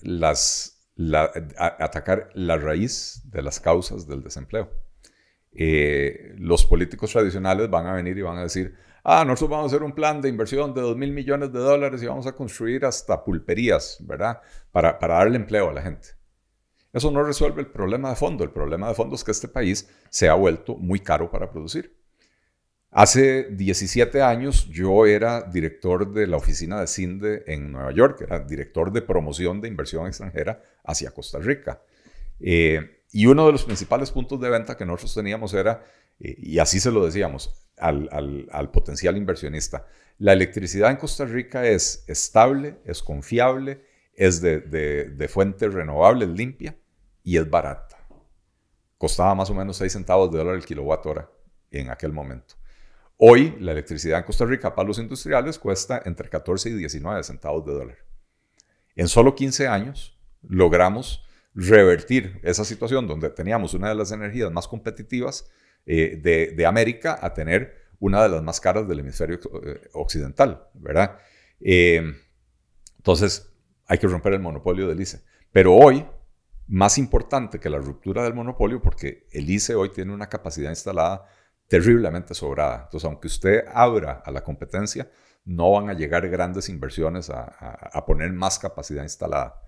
la raíz de las causas del desempleo. Los políticos tradicionales van a venir y van a decir, nosotros vamos a hacer un plan de inversión de $2,000 millones y vamos a construir hasta pulperías, ¿verdad? Para darle empleo a la gente. Eso no resuelve el problema de fondo. El problema de fondo es que este país se ha vuelto muy caro para producir. Hace 17 años yo era director de la oficina de CINDE en Nueva York, era director de promoción de inversión extranjera hacia Costa Rica. Y uno de los principales puntos de venta que nosotros teníamos era, y así se lo decíamos al potencial inversionista, la electricidad en Costa Rica es estable, es confiable, es de fuente renovable, limpia y es barata. Costaba más o menos 6 centavos de dólar el kilowatt hora en aquel momento. Hoy, la electricidad en Costa Rica para los industriales cuesta entre 14 y 19 centavos de dólar. En solo 15 años logramos revertir esa situación donde teníamos una de las energías más competitivas de América a tener una de las más caras del hemisferio occidental, ¿verdad? Entonces, hay que romper el monopolio del ICE. Pero hoy, más importante que la ruptura del monopolio, porque el ICE hoy tiene una capacidad instalada terriblemente sobrada. Entonces, aunque usted abra a la competencia, no van a llegar grandes inversiones a poner más capacidad instalada.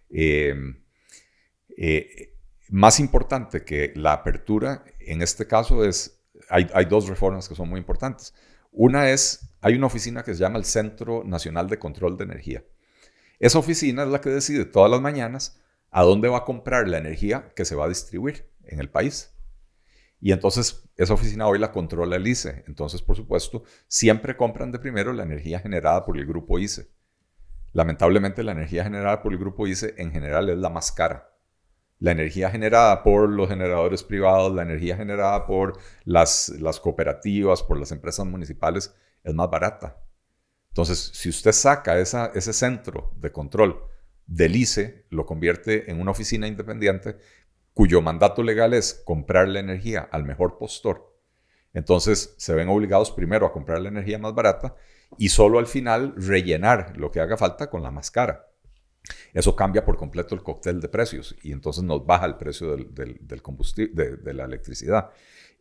Más importante que la apertura, en este caso, hay dos reformas que son muy importantes. Una es, hay una oficina que se llama el Centro Nacional de Control de Energía. Esa oficina es la que decide todas las mañanas a dónde va a comprar la energía que se va a distribuir en el país. Y entonces esa oficina hoy la controla el ICE. Entonces, por supuesto, siempre compran de primero la energía generada por el grupo ICE. Lamentablemente, la energía generada por el grupo ICE en general es la más cara. La energía generada por los generadores privados, la energía generada por las cooperativas, por las empresas municipales, es más barata. Entonces, si usted saca ese centro de control del ICE, lo convierte en una oficina independiente cuyo mandato legal es comprar la energía al mejor postor, entonces se ven obligados primero a comprar la energía más barata y solo al final rellenar lo que haga falta con la más cara. Eso cambia por completo el cóctel de precios y entonces nos baja el precio del combustible, de la electricidad.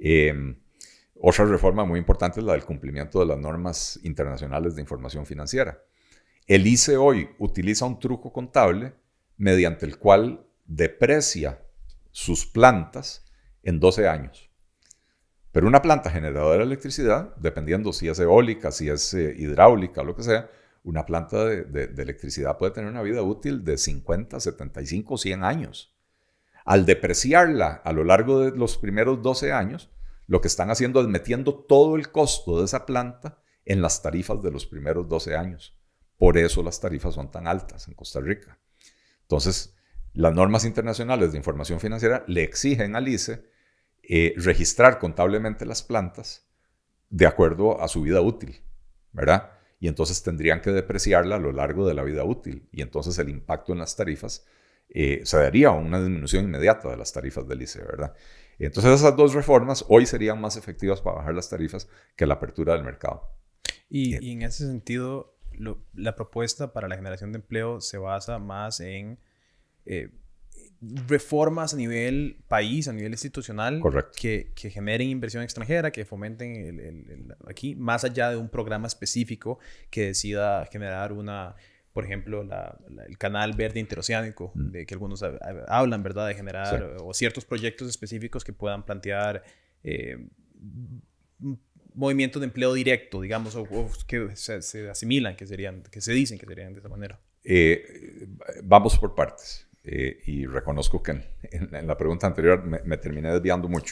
Otra reforma muy importante es la del cumplimiento de las normas internacionales de información financiera. El ICE hoy utiliza un truco contable mediante el cual deprecia sus plantas en 12 años. Pero una planta generadora de electricidad, dependiendo si es eólica, si es hidráulica o lo que sea, una planta de electricidad puede tener una vida útil de 50, 75, 100 años. Al depreciarla a lo largo de los primeros 12 años, lo que están haciendo es metiendo todo el costo de esa planta en las tarifas de los primeros 12 años. Por eso las tarifas son tan altas en Costa Rica. Entonces, las normas internacionales de información financiera le exigen al ICE registrar contablemente las plantas de acuerdo a su vida útil, ¿verdad? Y entonces tendrían que depreciarla a lo largo de la vida útil. Y entonces el impacto en las tarifas se daría una disminución inmediata de las tarifas del ICE, ¿verdad? Entonces esas dos reformas hoy serían más efectivas para bajar las tarifas que la apertura del mercado. Y en ese sentido, la propuesta para la generación de empleo se basa más en reformas a nivel país, a nivel institucional, que generen inversión extranjera, que fomenten aquí, más allá de un programa específico que decida generar por ejemplo, el canal verde interoceánico, de que algunos hablan, ¿verdad?, de generar, sí, o ciertos proyectos específicos que puedan plantear movimientos de empleo directo, digamos, o que se asimilan, que se dicen que serían de esa manera. Vamos por partes. Y reconozco que en la pregunta anterior me terminé desviando mucho.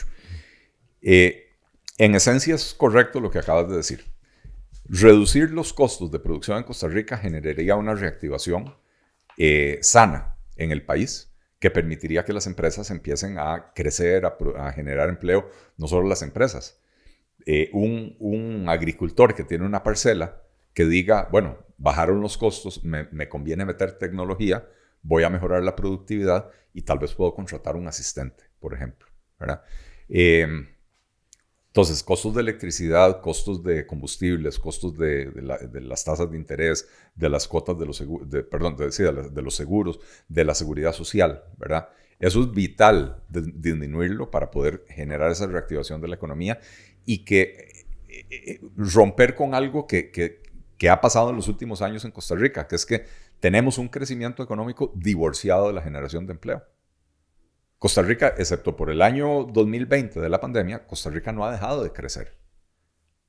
En esencia es correcto lo que acabas de decir. Reducir los costos de producción en Costa Rica generaría una reactivación sana en el país que permitiría que las empresas empiecen a crecer, a generar empleo, no solo las empresas. Un agricultor que tiene una parcela que diga, bueno, bajaron los costos, me conviene meter tecnología, voy a mejorar la productividad y tal vez puedo contratar un asistente, por ejemplo, ¿verdad? Entonces, costos de electricidad, costos de combustibles, costos de las tasas de interés, de las cuotas de los seguros, de la seguridad social, ¿verdad? Eso es vital disminuirlo para poder generar esa reactivación de la economía y que romper con algo que ha pasado en los últimos años en Costa Rica, que es que tenemos un crecimiento económico divorciado de la generación de empleo. Costa Rica, excepto por el año 2020 de la pandemia, Costa Rica no ha dejado de crecer.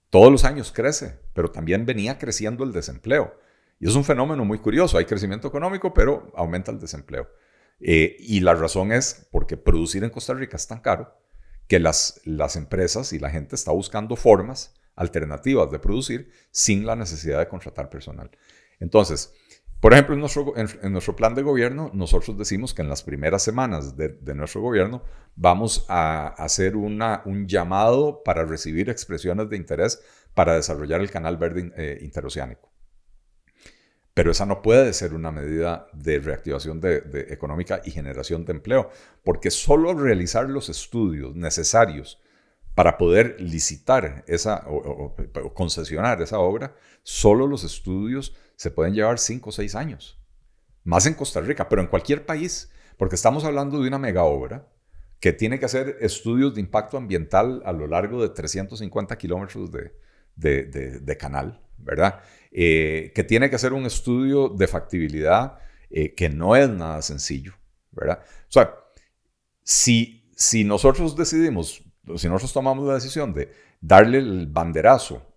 todos los años crece, pero también venía creciendo el desempleo. Y es un fenómeno muy curioso. Hay crecimiento económico, pero aumenta el desempleo. Y la razón es porque producir en Costa Rica es tan caro que las empresas y la gente está buscando formas alternativas de producir sin la necesidad de contratar personal. Entonces, por ejemplo, en nuestro plan de gobierno, nosotros decimos que en las primeras semanas de nuestro gobierno vamos a hacer un llamado para recibir expresiones de interés para desarrollar el Canal Verde interoceánico. Pero esa no puede ser una medida de reactivación económica y generación de empleo, porque solo realizar los estudios necesarios para poder licitar o concesionar esa obra, solo los estudios se pueden llevar 5 o 6 años. Más en Costa Rica, pero en cualquier país, porque estamos hablando de una mega obra que tiene que hacer estudios de impacto ambiental a lo largo de 350 kilómetros de canal, ¿verdad? Que tiene que hacer un estudio de factibilidad que no es nada sencillo, ¿verdad? O sea, si nosotros decidimos, si nosotros tomamos la decisión de darle el banderazo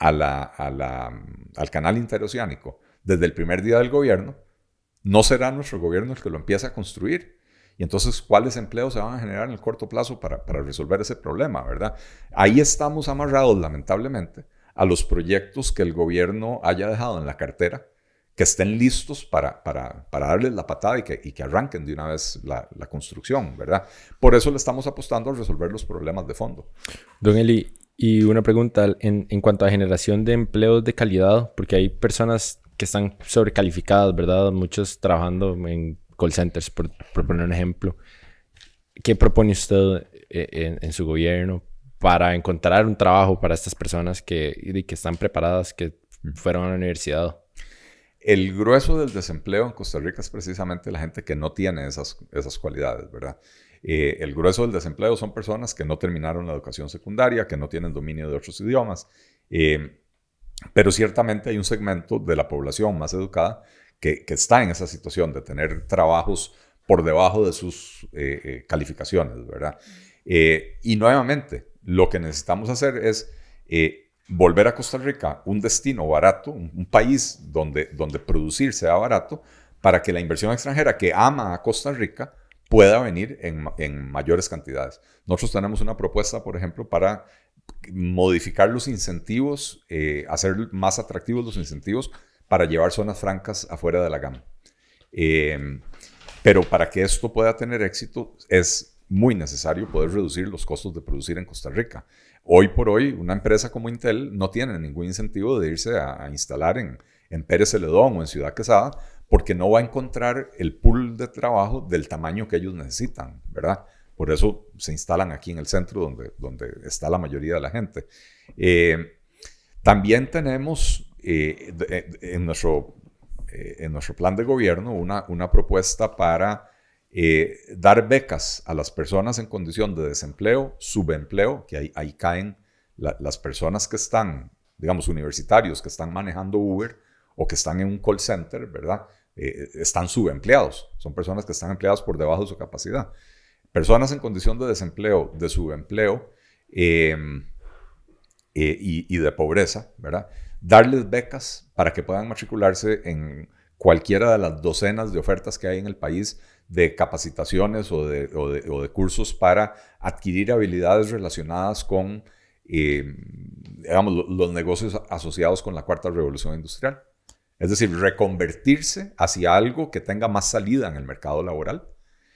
al canal interoceánico desde el primer día del gobierno, no será nuestro gobierno el que lo empiece a construir. Y entonces, ¿cuáles empleos se van a generar en el corto plazo para resolver ese problema, verdad? Ahí estamos amarrados, lamentablemente, a los proyectos que el gobierno haya dejado en la cartera, que estén listos para darles la patada y que arranquen de una vez la construcción, ¿verdad? Por eso le estamos apostando a resolver los problemas de fondo. Don Eli, y una pregunta en cuanto a generación de empleos de calidad, porque hay personas que están sobrecalificadas, ¿verdad? Muchos trabajando en call centers, por poner un ejemplo. ¿Qué propone usted en su gobierno para encontrar un trabajo para estas personas que están preparadas, que fueron a la universidad? El grueso del desempleo en Costa Rica es precisamente la gente que no tiene esas cualidades, ¿verdad? El grueso del desempleo son personas que no terminaron la educación secundaria, que no tienen dominio de otros idiomas, pero ciertamente hay un segmento de la población más educada que está en esa situación de tener trabajos por debajo de sus calificaciones, ¿verdad? Y nuevamente, lo que necesitamos hacer es volver a Costa Rica un destino barato, un país donde producir sea barato, para que la inversión extranjera que ama a Costa Rica pueda venir en mayores cantidades. Nosotros tenemos una propuesta, por ejemplo, para modificar los incentivos, hacer más atractivos los incentivos para llevar zonas francas afuera de la gama. Pero para que esto pueda tener éxito es muy necesario poder reducir los costos de producir en Costa Rica. Hoy por hoy, una empresa como Intel no tiene ningún incentivo de irse a instalar en Pérez Celedón o en Ciudad Quesada, porque no va a encontrar el pool de trabajo del tamaño que ellos necesitan, ¿verdad? Por eso se instalan aquí en el centro donde está la mayoría de la gente. También tenemos en nuestro plan de gobierno una propuesta para dar becas a las personas en condición de desempleo, subempleo, que ahí caen las personas que están, digamos, universitarios, que están manejando Uber o que están en un call center, ¿verdad? Están subempleados. Son personas que están empleadas por debajo de su capacidad. Personas en condición de desempleo, de subempleo y de pobreza, ¿verdad? Darles becas para que puedan matricularse en cualquiera de las docenas de ofertas que hay en el país de capacitaciones o de cursos para adquirir habilidades relacionadas con, digamos, los negocios asociados con la cuarta revolución industrial. Es decir, reconvertirse hacia algo que tenga más salida en el mercado laboral.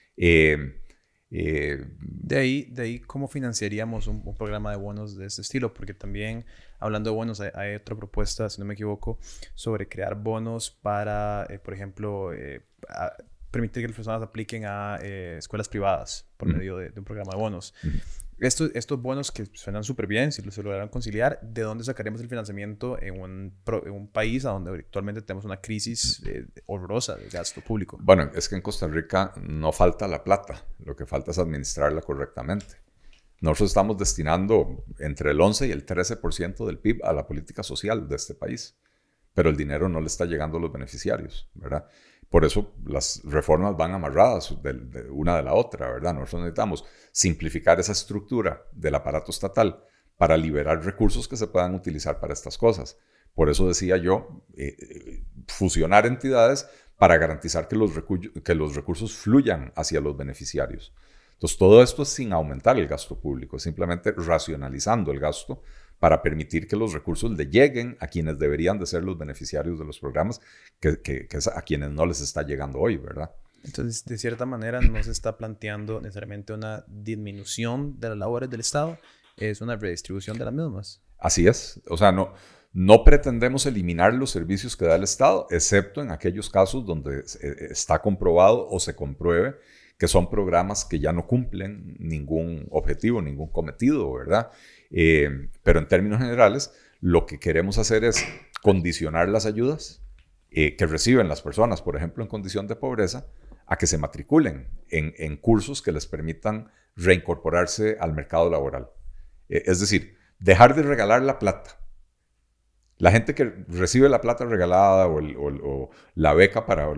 De ahí, ¿cómo financiaríamos un programa de bonos de este estilo? Porque también, hablando de bonos, hay otra propuesta, si no me equivoco, sobre crear bonos para, por ejemplo, permitir que las personas apliquen a escuelas privadas por medio de un programa de bonos. Estos bonos que suenan súper bien, si se lograran conciliar, ¿de dónde sacaremos el financiamiento en un país donde actualmente tenemos una crisis horrorosa de gasto público? Bueno, es que en Costa Rica no falta la plata, lo que falta es administrarla correctamente. Nosotros estamos destinando entre el 11 y el 13% del PIB a la política social de este país, pero el dinero no le está llegando a los beneficiarios, ¿verdad? Por eso las reformas van amarradas de una de la otra, ¿verdad? Nosotros necesitamos simplificar esa estructura del aparato estatal para liberar recursos que se puedan utilizar para estas cosas. Por eso decía yo, fusionar entidades para garantizar que los recursos fluyan hacia los beneficiarios. Entonces, todo esto es sin aumentar el gasto público, simplemente racionalizando el gasto para permitir que los recursos le lleguen a quienes deberían de ser los beneficiarios de los programas, que es a quienes no les está llegando hoy, ¿verdad? Entonces, de cierta manera, no se está planteando necesariamente una disminución de las labores del Estado, es una redistribución de las mismas. Así es. O sea, no pretendemos eliminar los servicios que da el Estado, excepto en aquellos casos donde está comprobado o se compruebe que son programas que ya no cumplen ningún objetivo, ningún cometido, ¿verdad? Pero en términos generales, lo que queremos hacer es condicionar las ayudas que reciben las personas, por ejemplo, en condición de pobreza, a que se matriculen en cursos que les permitan reincorporarse al mercado laboral. Es decir, dejar de regalar la plata. La gente que recibe la plata regalada o la beca para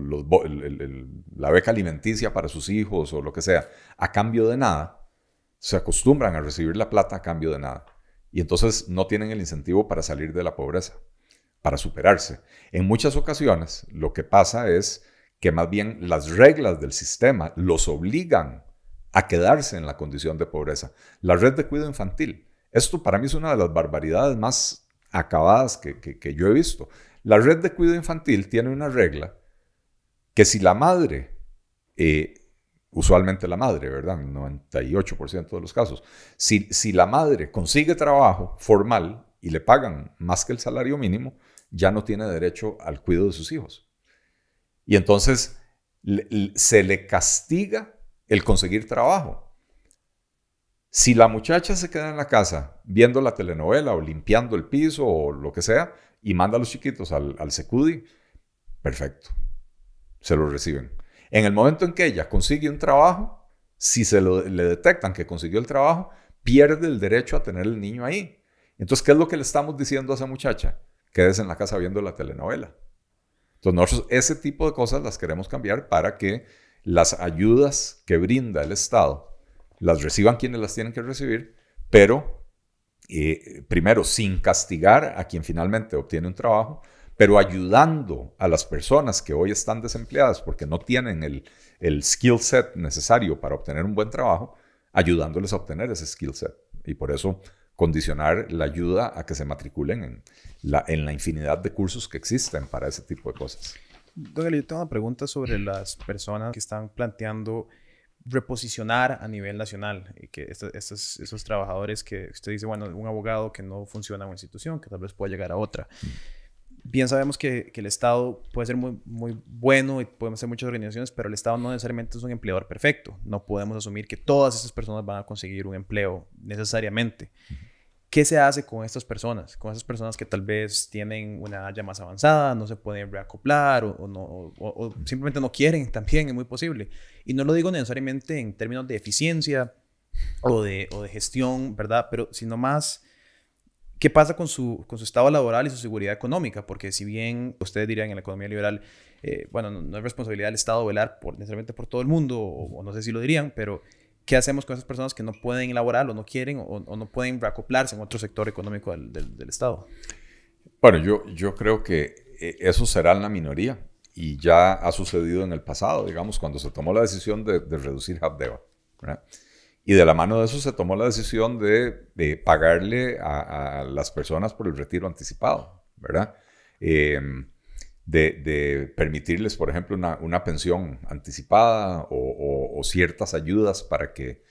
la beca alimenticia para sus hijos o lo que sea, a cambio de nada, se acostumbran a recibir la plata a cambio de nada. Y entonces no tienen el incentivo para salir de la pobreza, para superarse. En muchas ocasiones lo que pasa es que más bien las reglas del sistema los obligan a quedarse en la condición de pobreza. La red de cuidado infantil. Esto para mí es una de las barbaridades más acabadas que yo he visto. La red de cuidado infantil tiene una regla que si la madre, usualmente la madre, ¿verdad? En 98% de los casos, si la madre consigue trabajo formal y le pagan más que el salario mínimo, ya no tiene derecho al cuidado de sus hijos. Y entonces se le castiga el conseguir trabajo. Si la muchacha se queda en la casa viendo la telenovela o limpiando el piso o lo que sea y manda a los chiquitos al Secudi, perfecto, se lo reciben. En el momento en que ella consigue un trabajo, si le detectan que consiguió el trabajo, pierde el derecho a tener el niño ahí. Entonces, ¿qué es lo que le estamos diciendo a esa muchacha? Quédese en la casa viendo la telenovela. Entonces, nosotros ese tipo de cosas las queremos cambiar para que las ayudas que brinda el Estado las reciban quienes las tienen que recibir, pero primero sin castigar a quien finalmente obtiene un trabajo, pero ayudando a las personas que hoy están desempleadas porque no tienen el skill set necesario para obtener un buen trabajo, ayudándoles a obtener ese skill set. Y por eso condicionar la ayuda a que se matriculen en la infinidad de cursos que existen para ese tipo de cosas. Don Eli, yo tengo una pregunta sobre las personas que están planteando reposicionar a nivel nacional y que esos trabajadores que usted dice, bueno, un abogado que no funciona en una institución, que tal vez pueda llegar a otra. Bien sabemos que el Estado puede ser muy, muy bueno y podemos hacer muchas organizaciones, pero el Estado no necesariamente es un empleador perfecto. No podemos asumir que todas esas personas van a conseguir un empleo necesariamente. ¿Qué se hace con estas personas? Con esas personas que tal vez tienen una edad ya más avanzada, no se pueden reacoplar o simplemente no quieren, también es muy posible. Y no lo digo necesariamente en términos de eficiencia o de gestión, ¿verdad? Pero sino más, ¿qué pasa con su estado laboral y su seguridad económica? Porque si bien ustedes dirían en la economía liberal, bueno, no es responsabilidad del Estado velar necesariamente por todo el mundo, o no sé si lo dirían, pero ¿qué hacemos con esas personas que no pueden laborar o no quieren o no pueden reacoplarse en otro sector económico del Estado? Bueno, yo creo que eso será en la minoría y ya ha sucedido en el pasado, digamos, cuando se tomó la decisión de reducir Habdeba, ¿verdad? Y de la mano de eso se tomó la decisión de pagarle a las personas por el retiro anticipado, ¿verdad? De permitirles, por ejemplo, una pensión anticipada o ciertas ayudas para que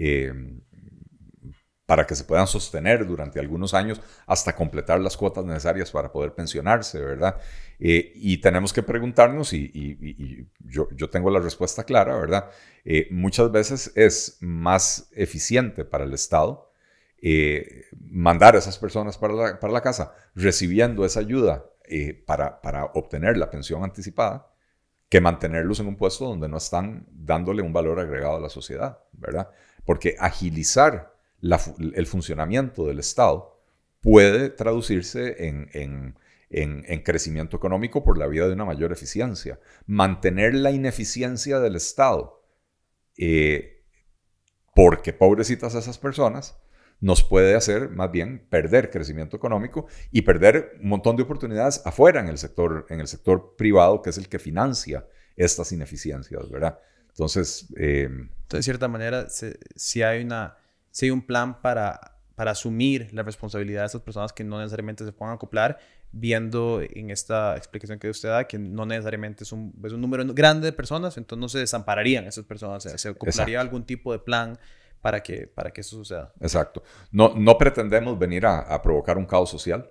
se puedan sostener durante algunos años hasta completar las cuotas necesarias para poder pensionarse, ¿verdad? Y tenemos que preguntarnos, y yo tengo la respuesta clara, ¿verdad? Muchas veces es más eficiente para el Estado mandar a esas personas para la casa recibiendo esa ayuda para obtener la pensión anticipada, que mantenerlos en un puesto donde no están dándole un valor agregado a la sociedad, ¿verdad? Porque agilizar el funcionamiento del Estado puede traducirse en crecimiento económico por la vía de una mayor eficiencia. Mantener la ineficiencia del Estado, porque pobrecitas esas personas, nos puede hacer más bien perder crecimiento económico y perder un montón de oportunidades afuera en el sector privado, que es el que financia estas ineficiencias, ¿verdad? Entonces, de cierta manera, si hay un plan para asumir la responsabilidad de estas personas que no necesariamente se puedan acoplar, viendo en esta explicación que usted da que no necesariamente es un número grande de personas, entonces no se desampararían esas personas, se acoplaría algún tipo de plan para que eso suceda. Exacto. No pretendemos venir a provocar un caos social.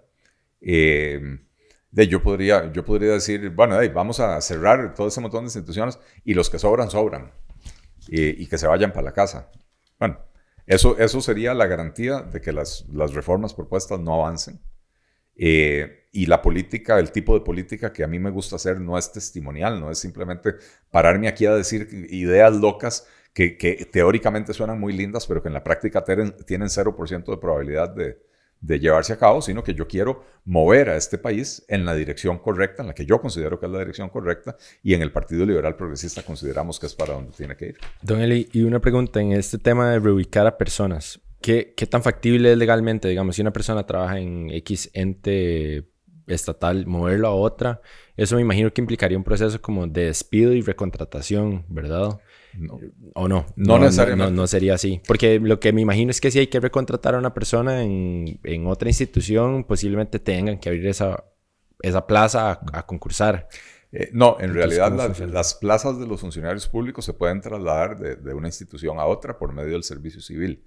Yo podría decir, bueno, vamos a cerrar todo ese montón de instituciones y los que sobran, y que se vayan para la casa. Bueno, eso sería la garantía de que las reformas propuestas no avancen. Y la política, el tipo de política que a mí me gusta hacer no es testimonial, no es simplemente pararme aquí a decir ideas locas que teóricamente suenan muy lindas, pero que en la práctica tienen 0% de probabilidad de llevarse a cabo, sino que yo quiero mover a este país en la dirección correcta, en la que yo considero que es la dirección correcta, y en el Partido Liberal Progresista consideramos que es para donde tiene que ir. Don Eli, y una pregunta en este tema de reubicar a personas. ¿Qué tan factible es legalmente? Digamos, si una persona trabaja en X ente estatal, moverlo a otra, eso me imagino que implicaría un proceso como de despido y recontratación, ¿verdad? No. ¿O no? No necesariamente. No sería así. Porque lo que me imagino es que si hay que recontratar a una persona en otra institución, posiblemente tengan que abrir esa plaza a concursar. No, en realidad las plazas de los funcionarios públicos se pueden trasladar de una institución a otra por medio del servicio civil.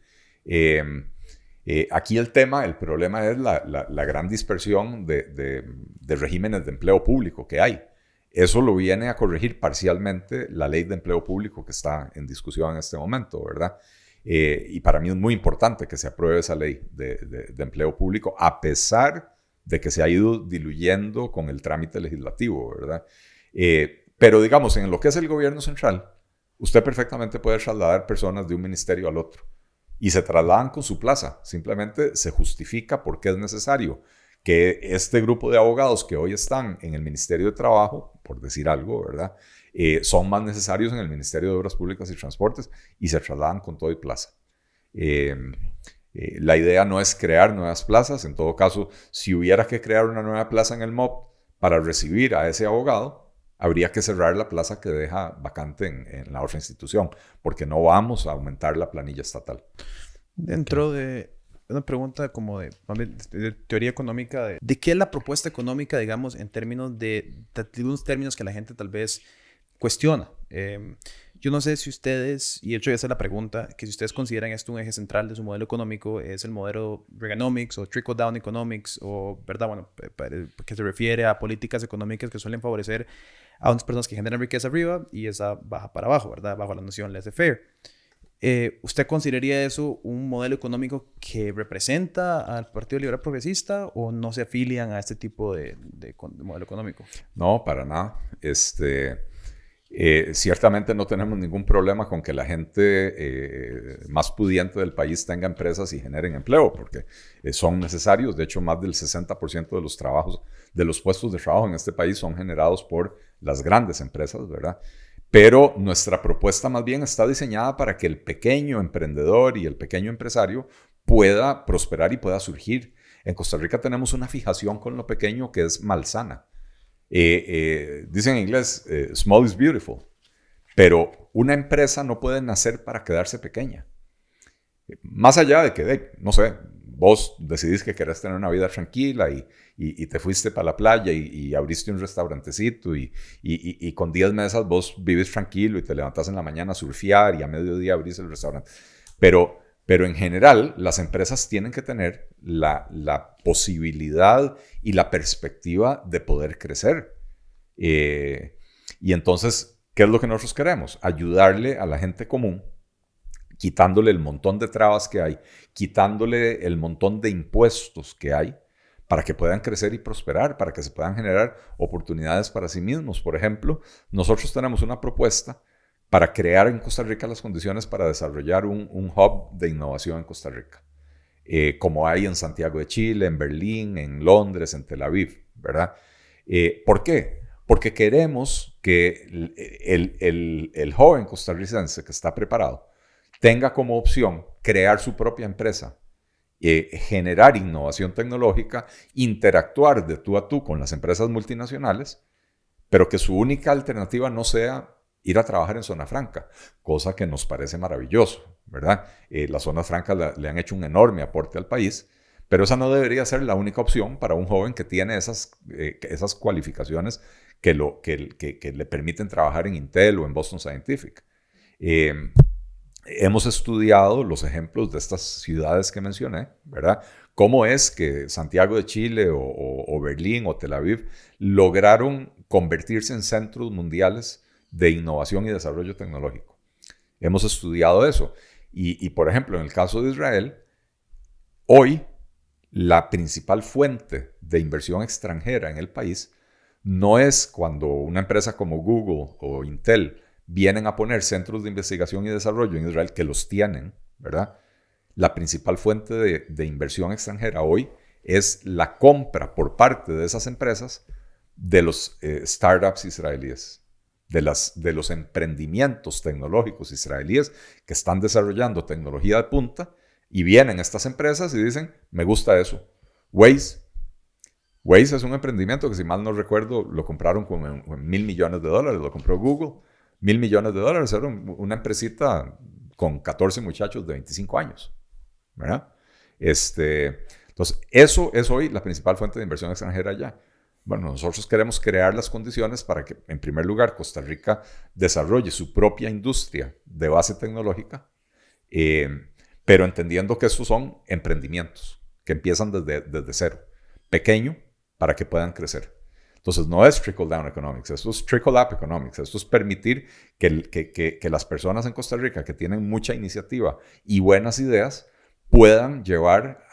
Aquí el problema es la gran dispersión de regímenes de empleo público que hay. Eso lo viene a corregir parcialmente la ley de empleo público que está en discusión en este momento, ¿verdad? Y para mí es muy importante que se apruebe esa ley de empleo público, a pesar de que se ha ido diluyendo con el trámite legislativo, ¿verdad? Pero digamos, en lo que es el gobierno central, usted perfectamente puede trasladar personas de un ministerio al otro y se trasladan con su plaza. Simplemente se justifica por qué es necesario que este grupo de abogados que hoy están en el Ministerio de Trabajo, por decir algo, ¿verdad? Son más necesarios en el Ministerio de Obras Públicas y Transportes y se trasladan con todo y plaza. La idea no es crear nuevas plazas. En todo caso, si hubiera que crear una nueva plaza en el MOP para recibir a ese abogado, habría que cerrar la plaza que deja vacante en la otra institución, porque no vamos a aumentar la planilla estatal. Dentro de una pregunta como de teoría económica, ¿de qué es la propuesta económica, digamos, en términos de unos términos que la gente tal vez cuestiona? Yo no sé si ustedes, y de hecho esa es la pregunta, que si ustedes consideran esto un eje central de su modelo económico, es el modelo Reaganomics o Trickle-Down Economics, o, ¿verdad? Bueno, que se refiere a políticas económicas que suelen favorecer a unas personas que generan riqueza arriba y esa baja para abajo, ¿verdad? Bajo la noción laissez-faire. ¿Usted consideraría eso un modelo económico que representa al Partido Liberal Progresista o no se afilian a este tipo de modelo económico? No, para nada. Ciertamente no tenemos ningún problema con que la gente más pudiente del país tenga empresas y generen empleo, porque son necesarios. De hecho, más del 60% de los trabajos, de los puestos de trabajo en este país son generados por las grandes empresas, ¿verdad? Pero nuestra propuesta más bien está diseñada para que el pequeño emprendedor y el pequeño empresario pueda prosperar y pueda surgir. En Costa Rica tenemos una fijación con lo pequeño que es malsana. Dicen en inglés, small is beautiful, pero una empresa no puede nacer para quedarse pequeña. Más allá de que, no sé, vos decidís que querés tener una vida tranquila y te fuiste para la playa y abriste un restaurantecito y con 10 mesas vos vives tranquilo y te levantás en la mañana a surfear y a mediodía abrís el restaurante. Pero en general, las empresas tienen que tener la posibilidad y la perspectiva de poder crecer. Y entonces, ¿qué es lo que nosotros queremos? Ayudarle a la gente común, quitándole el montón de trabas que hay, quitándole el montón de impuestos que hay, para que puedan crecer y prosperar, para que se puedan generar oportunidades para sí mismos. Por ejemplo, nosotros tenemos una propuesta para crear en Costa Rica las condiciones para desarrollar un hub de innovación en Costa Rica, como hay en Santiago de Chile, en Berlín, en Londres, en Tel Aviv, ¿verdad? ¿Por qué? Porque queremos que el joven costarricense que está preparado tenga como opción crear su propia empresa generar innovación tecnológica, interactuar de tú a tú con las empresas multinacionales, pero que su única alternativa no sea ir a trabajar en zona franca, cosa que nos parece maravilloso, ¿verdad? Las zonas francas le han hecho un enorme aporte al país, pero esa no debería ser la única opción para un joven que tiene esas cualificaciones que le permiten trabajar en Intel o en Boston Scientific. Hemos estudiado los ejemplos de estas ciudades que mencioné, ¿verdad? Cómo es que Santiago de Chile o Berlín o Tel Aviv lograron convertirse en centros mundiales de innovación y desarrollo tecnológico. Hemos estudiado eso. Y por ejemplo, en el caso de Israel, hoy la principal fuente de inversión extranjera en el país no es cuando una empresa como Google o Intel vienen a poner centros de investigación y desarrollo en Israel, que los tienen, ¿verdad? La principal fuente de inversión extranjera hoy es la compra por parte de esas empresas de los startups israelíes, de los emprendimientos tecnológicos israelíes que están desarrollando tecnología de punta, y vienen estas empresas y dicen, me gusta eso. Waze es un emprendimiento que, si mal no recuerdo, lo compraron con $1,000 millones, lo compró Google. $1,000 millones, era una empresita con 14 muchachos de 25 años, ¿verdad? Entonces, eso es hoy la principal fuente de inversión extranjera allá. Bueno, nosotros queremos crear las condiciones para que, en primer lugar, Costa Rica desarrolle su propia industria de base tecnológica, pero entendiendo que estos son emprendimientos que empiezan desde cero, pequeño, para que puedan crecer. Entonces, no es trickle-down economics, esto es trickle-up economics. Esto es permitir que las personas en Costa Rica que tienen mucha iniciativa y buenas ideas puedan llevar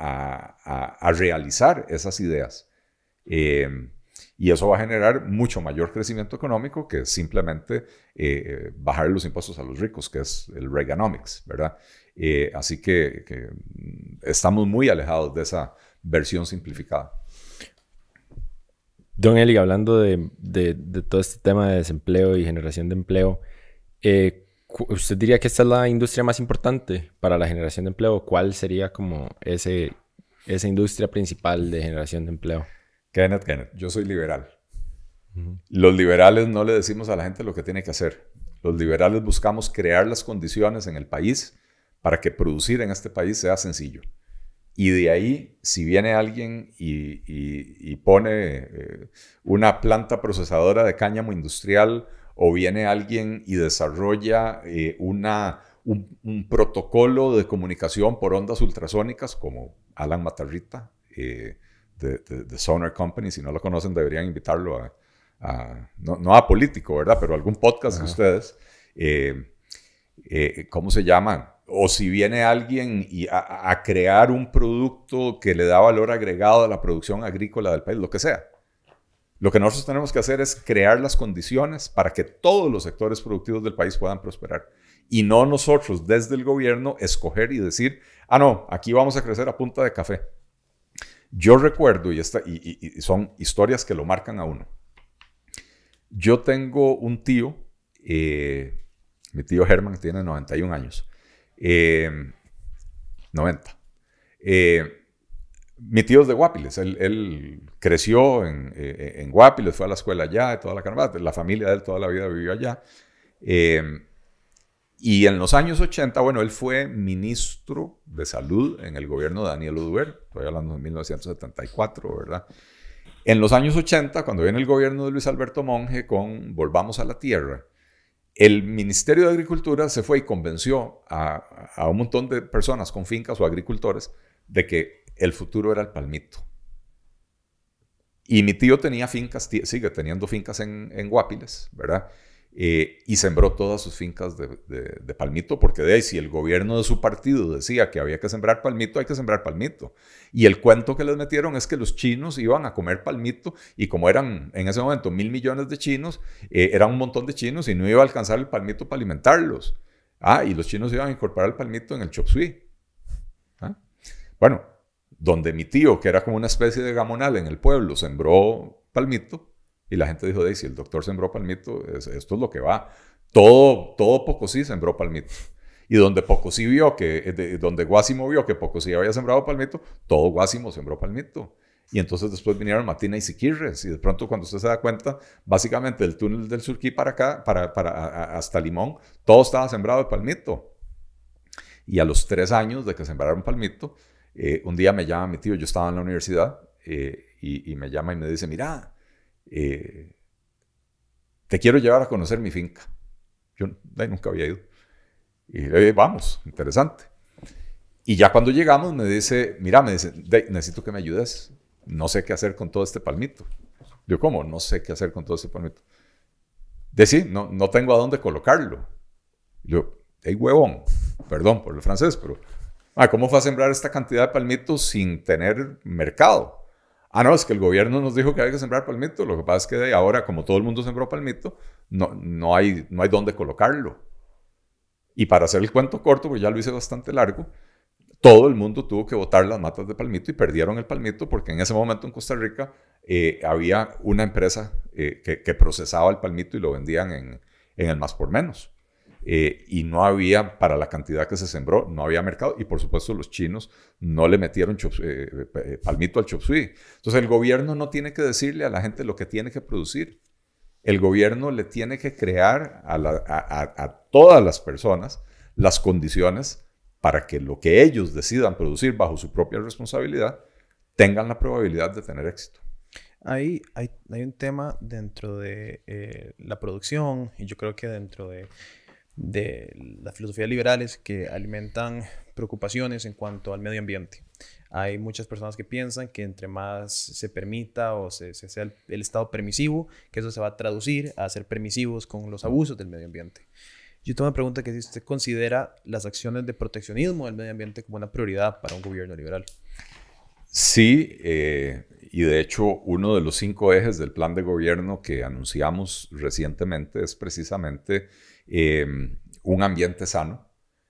a realizar esas ideas. Y eso va a generar mucho mayor crecimiento económico que simplemente bajar los impuestos a los ricos, que es el Reaganomics, ¿verdad? Así que estamos muy alejados de esa versión simplificada. Don Eli, hablando de todo este tema de desempleo y generación de empleo, ¿usted diría que esta es la industria más importante para la generación de empleo? ¿Cuál sería como esa industria principal de generación de empleo? Kenneth, yo soy liberal. Los liberales no le decimos a la gente lo que tiene que hacer. Los liberales buscamos crear las condiciones en el país para que producir en este país sea sencillo. Y de ahí, si viene alguien y pone una planta procesadora de cáñamo industrial, o viene alguien y desarrolla un protocolo de comunicación por ondas ultrasónicas, como Alan Matarrita, de Sonar Company, si no lo conocen deberían invitarlo no a político, ¿verdad? Pero a algún podcast de ustedes. ¿Cómo se llama? O si viene alguien a crear un producto que le da valor agregado a la producción agrícola del país, lo que sea. Lo que nosotros tenemos que hacer es crear las condiciones para que todos los sectores productivos del país puedan prosperar. Y no nosotros, desde el gobierno, escoger y decir, no, aquí vamos a crecer a punta de café. Yo recuerdo, y son historias que lo marcan a uno. Yo tengo un tío, mi tío Germán, que tiene 91 años. 90. Mi tío es de Guapiles. Él creció en Guapiles, fue a la escuela allá, toda la caramba. La familia de él toda la vida vivió allá. Y en los años 80, bueno, él fue ministro de salud en el gobierno de Daniel Oduber. Estoy hablando de 1974, ¿verdad? En los años 80, cuando viene el gobierno de Luis Alberto Monge con Volvamos a la Tierra, el Ministerio de Agricultura se fue y convenció a un montón de personas con fincas o agricultores de que el futuro era el palmito. Y mi tío tenía fincas, sigue teniendo fincas en Guapiles, ¿verdad? Y sembró todas sus fincas de palmito, porque de ahí, si el gobierno de su partido decía que había que sembrar palmito, hay que sembrar palmito. Y el cuento que les metieron es que los chinos iban a comer palmito, y como eran en ese momento 1,000 millones de chinos, eran un montón de chinos y no iba a alcanzar el palmito para alimentarlos. Y los chinos iban a incorporar el palmito en el chop suey. Bueno, donde mi tío, que era como una especie de gamonal en el pueblo, sembró palmito, y la gente dijo, si el doctor sembró palmito, esto es lo que va. Todo Pocosí sembró palmito. Y donde Pocosí vio que, donde Guásimo vio que Pocosí había sembrado palmito, todo Guásimo sembró palmito. Y entonces después vinieron Matina y Siquirres. Y de pronto cuando usted se da cuenta, básicamente del túnel del Surquí para acá, hasta Limón, todo estaba sembrado de palmito. Y a los 3 años de que sembraron palmito, un día me llama mi tío, yo estaba en la universidad, y me llama y me dice, mira, te quiero llevar a conocer mi finca. Yo nunca había ido. Y vamos, interesante. Y ya cuando llegamos me dice, mira, necesito que me ayudes. No sé qué hacer con todo este palmito. Yo, ¿cómo? No sé qué hacer con todo este palmito. Sí, no tengo a dónde colocarlo. Yo, hey, huevón, perdón por el francés, pero ¿cómo fue a sembrar esta cantidad de palmitos sin tener mercado? No, es que el gobierno nos dijo que había que sembrar palmito. Lo que pasa es que ahora, como todo el mundo sembró palmito, no hay dónde colocarlo. Y para hacer el cuento corto, pues ya lo hice bastante largo, todo el mundo tuvo que botar las matas de palmito y perdieron el palmito porque en ese momento en Costa Rica había una empresa que procesaba el palmito y lo vendían en el más por menos. Y no había, para la cantidad que se sembró, no había mercado. Y por supuesto los chinos no le metieron palmito al chop suey. Entonces el gobierno no tiene que decirle a la gente lo que tiene que producir. El gobierno le tiene que crear a todas las personas las condiciones para que lo que ellos decidan producir bajo su propia responsabilidad tengan la probabilidad de tener éxito. Hay un tema dentro de la producción y yo creo que dentro de las filosofías liberales que alimentan preocupaciones en cuanto al medio ambiente. Hay muchas personas que piensan que entre más se permita o se sea el Estado permisivo, que eso se va a traducir a ser permisivos con los abusos del medio ambiente. Yo tengo una pregunta que si usted considera las acciones de proteccionismo del medio ambiente como una prioridad para un gobierno liberal. Sí, y de hecho uno de los 5 ejes del plan de gobierno que anunciamos recientemente es precisamente un ambiente sano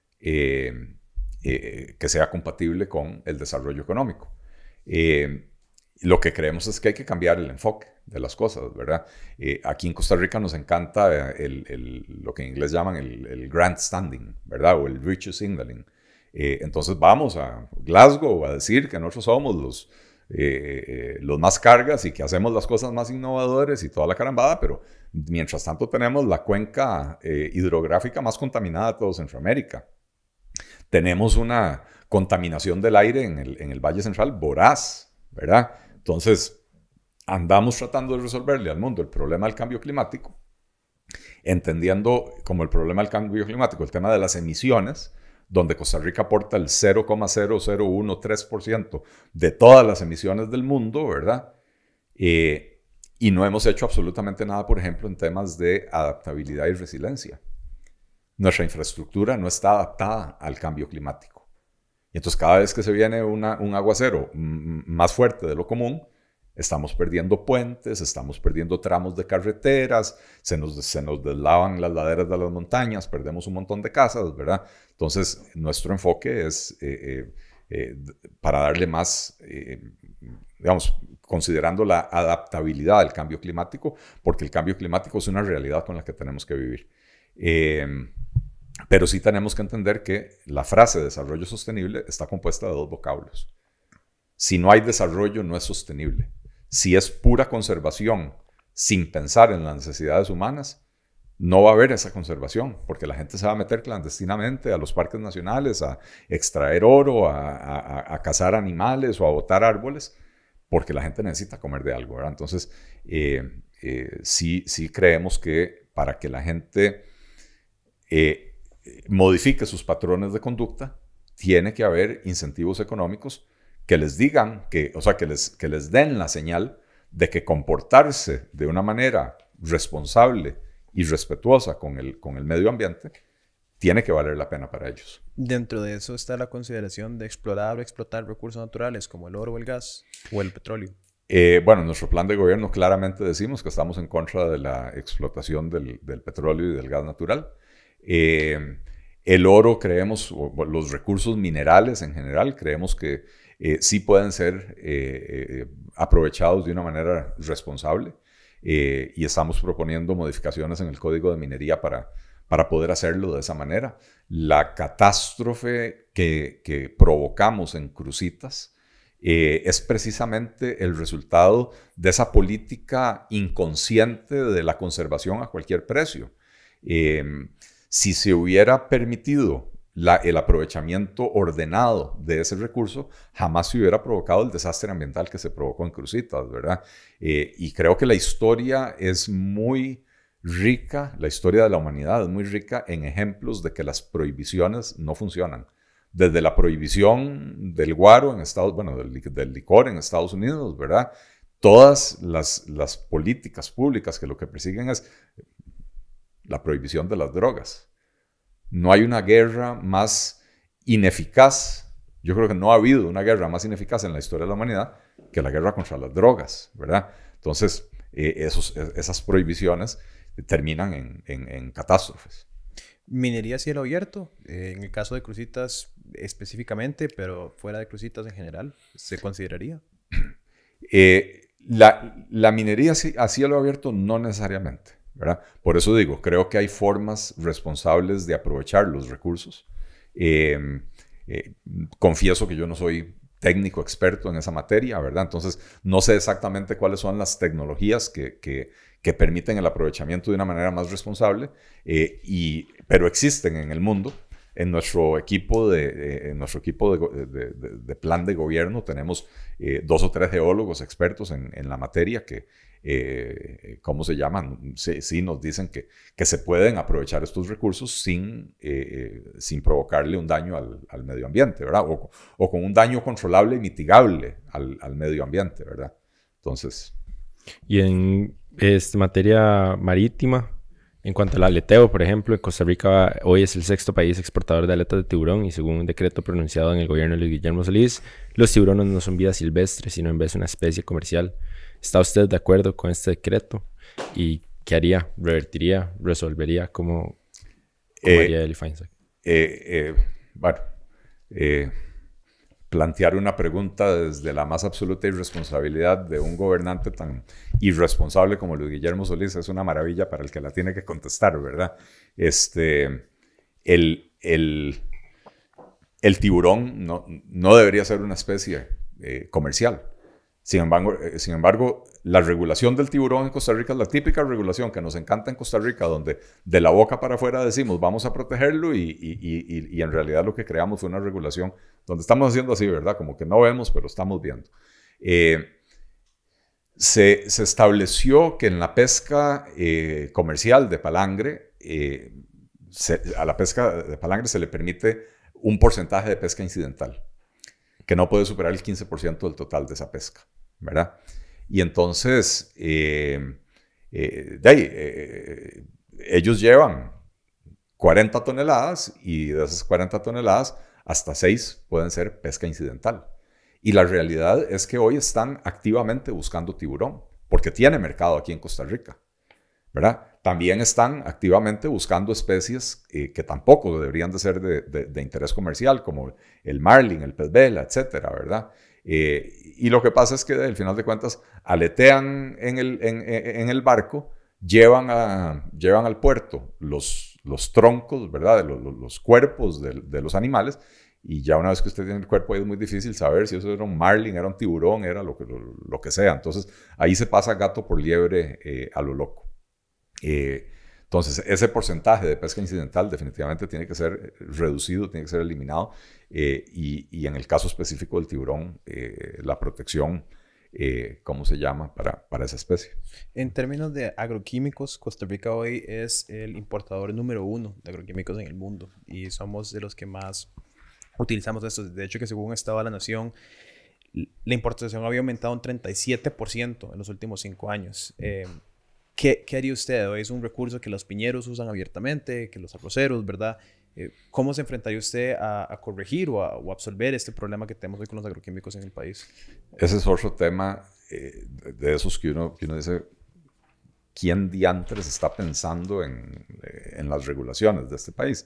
que sea compatible con el desarrollo económico. Lo que creemos es que hay que cambiar el enfoque de las cosas, ¿verdad? Aquí en Costa Rica nos encanta lo que en inglés llaman el grandstanding, ¿verdad? O el virtue signaling. Entonces vamos a Glasgow a decir que nosotros somos los más cargas y que hacemos las cosas más innovadoras y toda la carambada, pero mientras tanto tenemos la cuenca hidrográfica más contaminada de todo Centroamérica. Tenemos una contaminación del aire en el Valle Central voraz, ¿verdad? Entonces, andamos tratando de resolverle al mundo el problema del cambio climático, entendiendo como el problema del cambio climático el tema de las emisiones, donde Costa Rica aporta el 0,0013% de todas las emisiones del mundo, ¿verdad? Y no hemos hecho absolutamente nada, por ejemplo, en temas de adaptabilidad y resiliencia. Nuestra infraestructura no está adaptada al cambio climático. Y entonces cada vez que se viene un aguacero más fuerte de lo común, estamos perdiendo puentes, estamos perdiendo tramos de carreteras, se nos deslavan las laderas de las montañas, perdemos un montón de casas, ¿verdad? Entonces, nuestro enfoque es para darle más, digamos, considerando la adaptabilidad al cambio climático, porque el cambio climático es una realidad con la que tenemos que vivir. Pero sí tenemos que entender que la frase desarrollo sostenible está compuesta de 2 vocablos. Si no hay desarrollo, no es sostenible. Si es pura conservación sin pensar en las necesidades humanas, no va a haber esa conservación, porque la gente se va a meter clandestinamente a los parques nacionales, a extraer oro, a cazar animales o a botar árboles, porque la gente necesita comer de algo, ¿verdad? Entonces, sí creemos que para que la gente modifique sus patrones de conducta, tiene que haber incentivos económicos que les digan, que les den la señal de que comportarse de una manera responsable y respetuosa con el medio ambiente tiene que valer la pena para ellos. Dentro de eso está la consideración de explorar o explotar recursos naturales como el oro o el gas o el petróleo. Bueno, en nuestro plan de gobierno claramente decimos que estamos en contra de la explotación del petróleo y del gas natural. El oro creemos, o los recursos minerales en general, creemos que sí pueden ser aprovechados de una manera responsable y estamos proponiendo modificaciones en el Código de Minería para para poder hacerlo de esa manera. La catástrofe que provocamos en Cruzitas es precisamente el resultado de esa política inconsciente de la conservación a cualquier precio. Si se hubiera permitido el aprovechamiento ordenado de ese recurso, jamás se hubiera provocado el desastre ambiental que se provocó en Cruzitas, ¿verdad? Y creo que la historia es muy rica, la historia de la humanidad es muy rica en ejemplos de que las prohibiciones no funcionan. Desde la prohibición del guaro en Estados Unidos, bueno, del licor en Estados Unidos, ¿verdad? Todas las políticas públicas que lo que persiguen es la prohibición de las drogas. No hay una guerra más ineficaz, yo creo que no ha habido una guerra más ineficaz en la historia de la humanidad que la guerra contra las drogas, ¿verdad? Entonces, esas prohibiciones terminan en catástrofes. Minería a cielo abierto, en el caso de Cruzitas específicamente, pero fuera de Cruzitas en general, ¿se consideraría? La minería a cielo abierto no necesariamente, ¿verdad? Por eso digo, creo que hay formas responsables de aprovechar los recursos. Confieso que yo no soy técnico experto en esa materia, ¿verdad? Entonces, no sé exactamente cuáles son las tecnologías que permiten el aprovechamiento de una manera más responsable, pero existen en el mundo. En nuestro equipo de plan de gobierno tenemos 2 o 3 geólogos expertos en la materia que, ¿cómo se llaman? Sí, nos dicen que se pueden aprovechar estos recursos sin provocarle un daño al medio ambiente, ¿verdad? O con un daño controlable y mitigable al medio ambiente, ¿verdad? Entonces... Y en materia marítima, en cuanto al aleteo, por ejemplo, Costa Rica hoy es el 6º país exportador de aletas de tiburón y según un decreto pronunciado en el gobierno de Luis Guillermo Solís, los tiburones no son vida silvestre, sino en vez una especie comercial. ¿Está usted de acuerdo con este decreto? ¿Y qué haría? ¿Revertiría? ¿Resolvería? ¿Cómo haría Eli Feinsack? Plantear una pregunta desde la más absoluta irresponsabilidad de un gobernante tan irresponsable como Luis Guillermo Solís es una maravilla para el que la tiene que contestar, ¿verdad? El tiburón no debería ser una especie comercial. Sin embargo, la regulación del tiburón en Costa Rica es la típica regulación que nos encanta en Costa Rica, donde de la boca para afuera decimos vamos a protegerlo y en realidad lo que creamos fue una regulación donde estamos haciendo así, ¿verdad? Como que no vemos, pero estamos viendo. Se estableció que en la pesca comercial de palangre, a la pesca de palangre se le permite un porcentaje de pesca incidental, que no puede superar el 15% del total de esa pesca, ¿verdad? Y entonces, ellos llevan 40 toneladas y de esas 40 toneladas, hasta 6 pueden ser pesca incidental. Y la realidad es que hoy están activamente buscando tiburón, porque tiene mercado aquí en Costa Rica, ¿verdad? También están activamente buscando especies que tampoco deberían de ser de interés comercial, como el marlin, el pez vela, etcétera, ¿verdad? Y lo que pasa es que al final de cuentas aletean en el barco, llevan al puerto los troncos, ¿verdad? Los cuerpos de los animales, y ya una vez que usted tiene el cuerpo ahí es muy difícil saber si eso era un marlin, era un tiburón, era lo que sea. Entonces ahí se pasa gato por liebre a lo loco. Entonces ese porcentaje de pesca incidental definitivamente tiene que ser reducido, tiene que ser eliminado, y en el caso específico del tiburón, la protección, ¿cómo se llama? Para esa especie. En términos de agroquímicos, Costa Rica hoy es el importador número 1 de agroquímicos en el mundo y somos de los que más utilizamos estos. De hecho, que según Estado de la Nación, la importación había aumentado un 37% en los últimos 5 años. ¿Qué haría usted? Hoy es un recurso que los piñeros usan abiertamente, que los arroceros, ¿verdad? ¿Cómo se enfrentaría usted a corregir o absolver este problema que tenemos hoy con los agroquímicos en el país? Ese es otro tema de esos que uno dice, ¿quién diantres está pensando en las regulaciones de este país?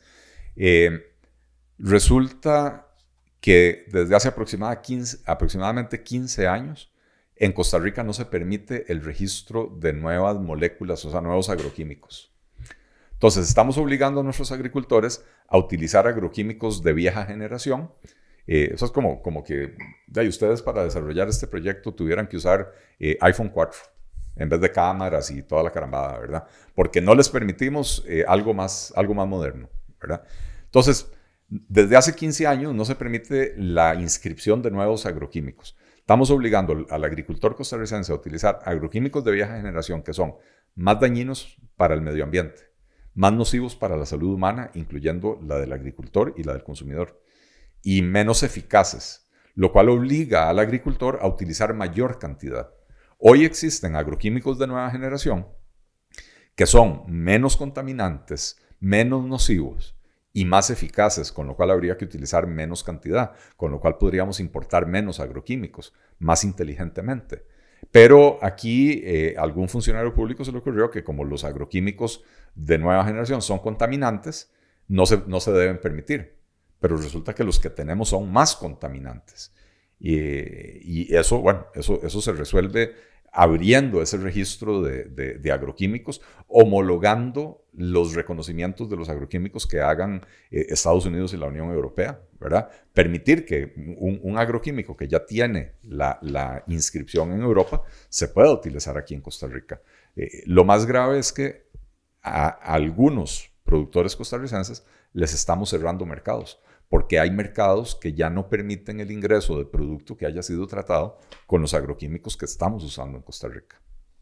Resulta que desde hace aproximadamente 15 años, en Costa Rica no se permite el registro de nuevas moléculas, o sea, nuevos agroquímicos. Entonces, estamos obligando a nuestros agricultores a utilizar agroquímicos de vieja generación. Eso es como que ustedes para desarrollar este proyecto tuvieran que usar iPhone 4 en vez de cámaras y toda la carambada, ¿verdad? Porque no les permitimos algo más moderno, ¿verdad? Entonces, desde hace 15 años no se permite la inscripción de nuevos agroquímicos. Estamos obligando al agricultor costarricense a utilizar agroquímicos de vieja generación que son más dañinos para el medio ambiente, más nocivos para la salud humana, incluyendo la del agricultor y la del consumidor, y menos eficaces, lo cual obliga al agricultor a utilizar mayor cantidad. Hoy existen agroquímicos de nueva generación que son menos contaminantes, menos nocivos y más eficaces, con lo cual habría que utilizar menos cantidad, con lo cual podríamos importar menos agroquímicos, más inteligentemente. Pero aquí algún funcionario público se le ocurrió que como los agroquímicos de nueva generación son contaminantes, no se deben permitir. Pero resulta que los que tenemos son más contaminantes. Y eso, bueno, eso se resuelve abriendo ese registro de agroquímicos, homologando los reconocimientos de los agroquímicos que hagan Estados Unidos y la Unión Europea, ¿verdad? Permitir que un agroquímico que ya tiene la inscripción en Europa se pueda utilizar aquí en Costa Rica. Lo más grave es que a algunos productores costarricenses les estamos cerrando mercados, porque hay mercados que ya no permiten el ingreso de producto que haya sido tratado con los agroquímicos que estamos usando en Costa Rica.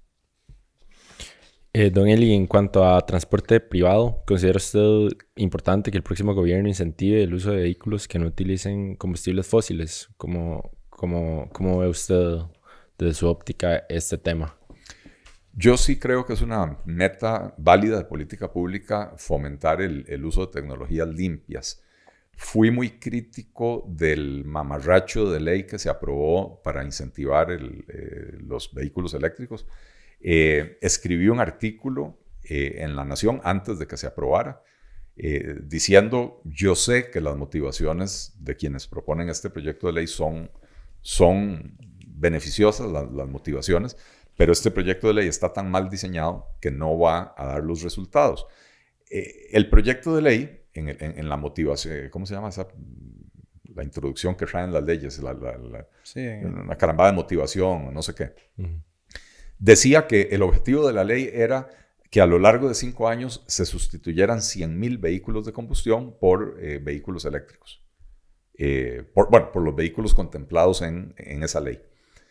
Don Eli, en cuanto a transporte privado, ¿considera usted importante que el próximo gobierno incentive el uso de vehículos que no utilicen combustibles fósiles? ¿Cómo ve usted desde su óptica este tema? Yo sí creo que es una meta válida de política pública fomentar el uso de tecnologías limpias. Fui muy crítico del mamarracho de ley que se aprobó para incentivar los vehículos eléctricos. Escribí un artículo en La Nación antes de que se aprobara, diciendo, yo sé que las motivaciones de quienes proponen este proyecto de ley son beneficiosas, las motivaciones, pero este proyecto de ley está tan mal diseñado que no va a dar los resultados. El proyecto de ley, en la motivación, ¿cómo se llama esa? La introducción que traen las leyes, una carambada de motivación, no sé qué. Decía que el objetivo de la ley era que a lo largo de 5 años se sustituyeran 100,000 vehículos de combustión por vehículos eléctricos. Por los vehículos contemplados en esa ley.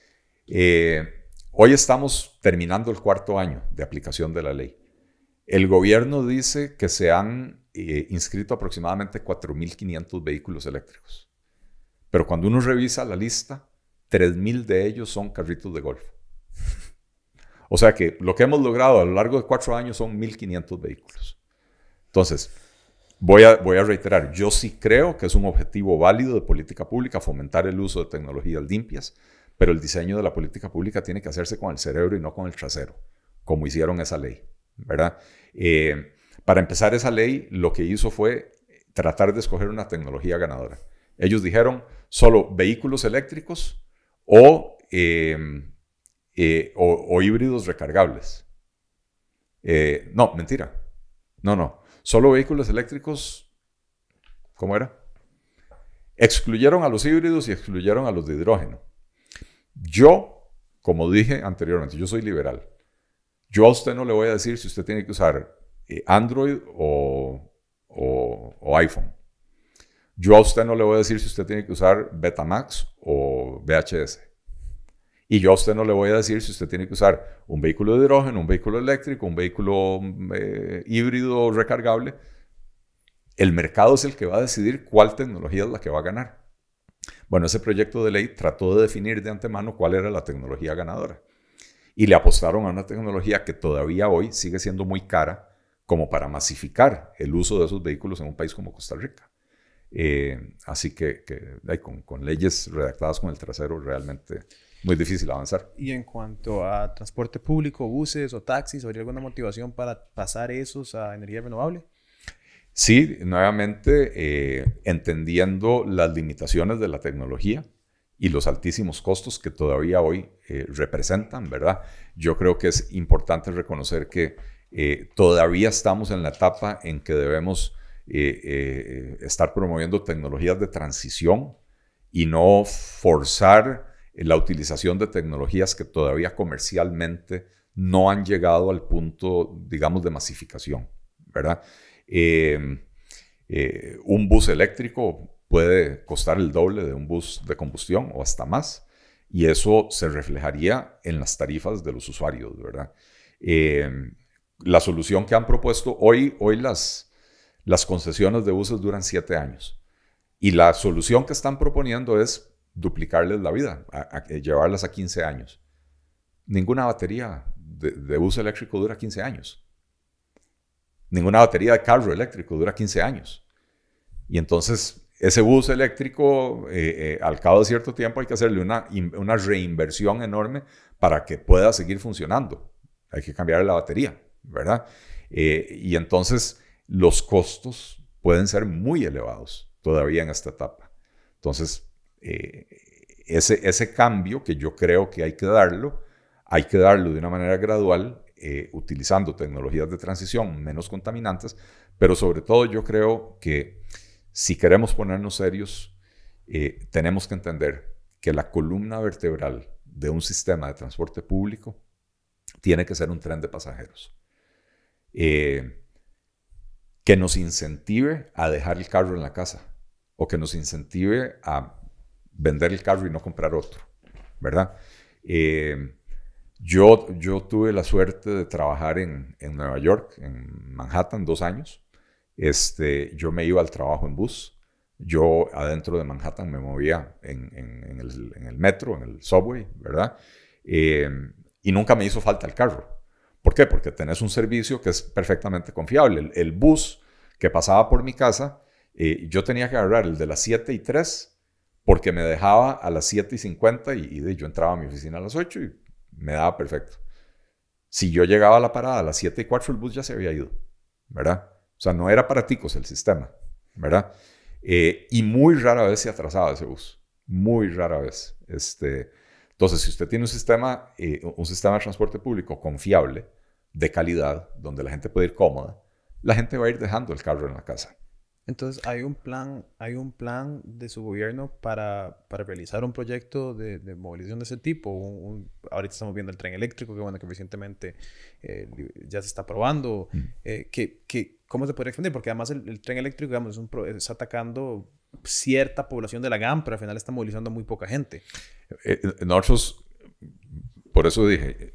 Hoy estamos terminando el 4º año de aplicación de la ley. El gobierno dice que se han inscrito aproximadamente 4,500 vehículos eléctricos. Pero cuando uno revisa la lista, 3,000 de ellos son carritos de golf. O sea que lo que hemos logrado a lo largo de 4 años son 1,500 vehículos. Entonces, voy a reiterar, yo sí creo que es un objetivo válido de política pública fomentar el uso de tecnologías limpias, pero el diseño de la política pública tiene que hacerse con el cerebro y no con el trasero, como hicieron esa ley, ¿verdad? Para empezar, esa ley lo que hizo fue tratar de escoger una tecnología ganadora. Ellos dijeron solo vehículos eléctricos o híbridos recargables. No, mentira. No. Solo vehículos eléctricos, ¿cómo era? Excluyeron a los híbridos y excluyeron a los de hidrógeno. Yo, como dije anteriormente, yo soy liberal. Yo a usted no le voy a decir si usted tiene que usar Android o iPhone. Yo a usted no le voy a decir si usted tiene que usar Betamax o VHS. Y yo a usted no le voy a decir si usted tiene que usar un vehículo de hidrógeno, un vehículo eléctrico, un vehículo híbrido recargable. El mercado es el que va a decidir cuál tecnología es la que va a ganar. Bueno, ese proyecto de ley trató de definir de antemano cuál era la tecnología ganadora. Y le apostaron a una tecnología que todavía hoy sigue siendo muy cara como para masificar el uso de esos vehículos en un país como Costa Rica. Así que con leyes redactadas con el trasero realmente muy difícil avanzar. Y en cuanto a transporte público, buses o taxis, ¿habría alguna motivación para pasar esos a energía renovable? Sí, nuevamente entendiendo las limitaciones de la tecnología y los altísimos costos que todavía hoy representan, ¿verdad? Yo creo que es importante reconocer que Todavía estamos en la etapa en que debemos estar promoviendo tecnologías de transición y no forzar la utilización de tecnologías que todavía comercialmente no han llegado al punto, digamos, de masificación, ¿verdad? Un bus eléctrico puede costar el doble de un bus de combustión o hasta más, y eso se reflejaría en las tarifas de los usuarios, ¿verdad? La solución que han propuesto hoy las concesiones de buses duran 7 años. Y la solución que están proponiendo es duplicarles la vida, llevarlas a 15 años. Ninguna batería de bus eléctrico dura 15 años. Ninguna batería de carro eléctrico dura 15 años. Y entonces, ese bus eléctrico, al cabo de cierto tiempo, hay que hacerle una reinversión enorme para que pueda seguir funcionando. Hay que cambiar la batería, ¿verdad? Y entonces, los costos pueden ser muy elevados todavía en esta etapa. Entonces, ese cambio que yo creo que hay que darlo de una manera gradual, utilizando tecnologías de transición menos contaminantes, pero sobre todo yo creo que si queremos ponernos serios, tenemos que entender que la columna vertebral de un sistema de transporte público tiene que ser un tren de pasajeros. Que nos incentive a dejar el carro en la casa o que nos incentive a vender el carro y no comprar otro, ¿verdad? Yo tuve la suerte de trabajar en Nueva York, en Manhattan, 2 años. Yo me iba al trabajo en bus. Yo adentro de Manhattan me movía en el metro, en el subway, ¿verdad? Y nunca me hizo falta el carro. ¿Por qué? Porque tenés un servicio que es perfectamente confiable. El bus que pasaba por mi casa, yo tenía que agarrar el de las 7:03 porque me dejaba a las 7:50 y yo entraba a mi oficina a las 8 y me daba perfecto. Si yo llegaba a la parada a las 7:04, el bus ya se había ido, ¿verdad? O sea, no era para ticos el sistema, ¿verdad? Y muy rara vez se atrasaba ese bus. Muy rara vez. Entonces, si usted tiene un sistema de transporte público confiable, de calidad, donde la gente puede ir cómoda, la gente va a ir dejando el carro en la casa. Entonces, ¿hay un plan de su gobierno para realizar un proyecto de movilización de ese tipo? Ahorita estamos viendo el tren eléctrico, que recientemente ya se está probando. ¿Cómo se podría expandir? Porque además el tren eléctrico, digamos, está atacando cierta población de la GAM, pero al final está movilizando a muy poca gente. Nosotros, por eso dije,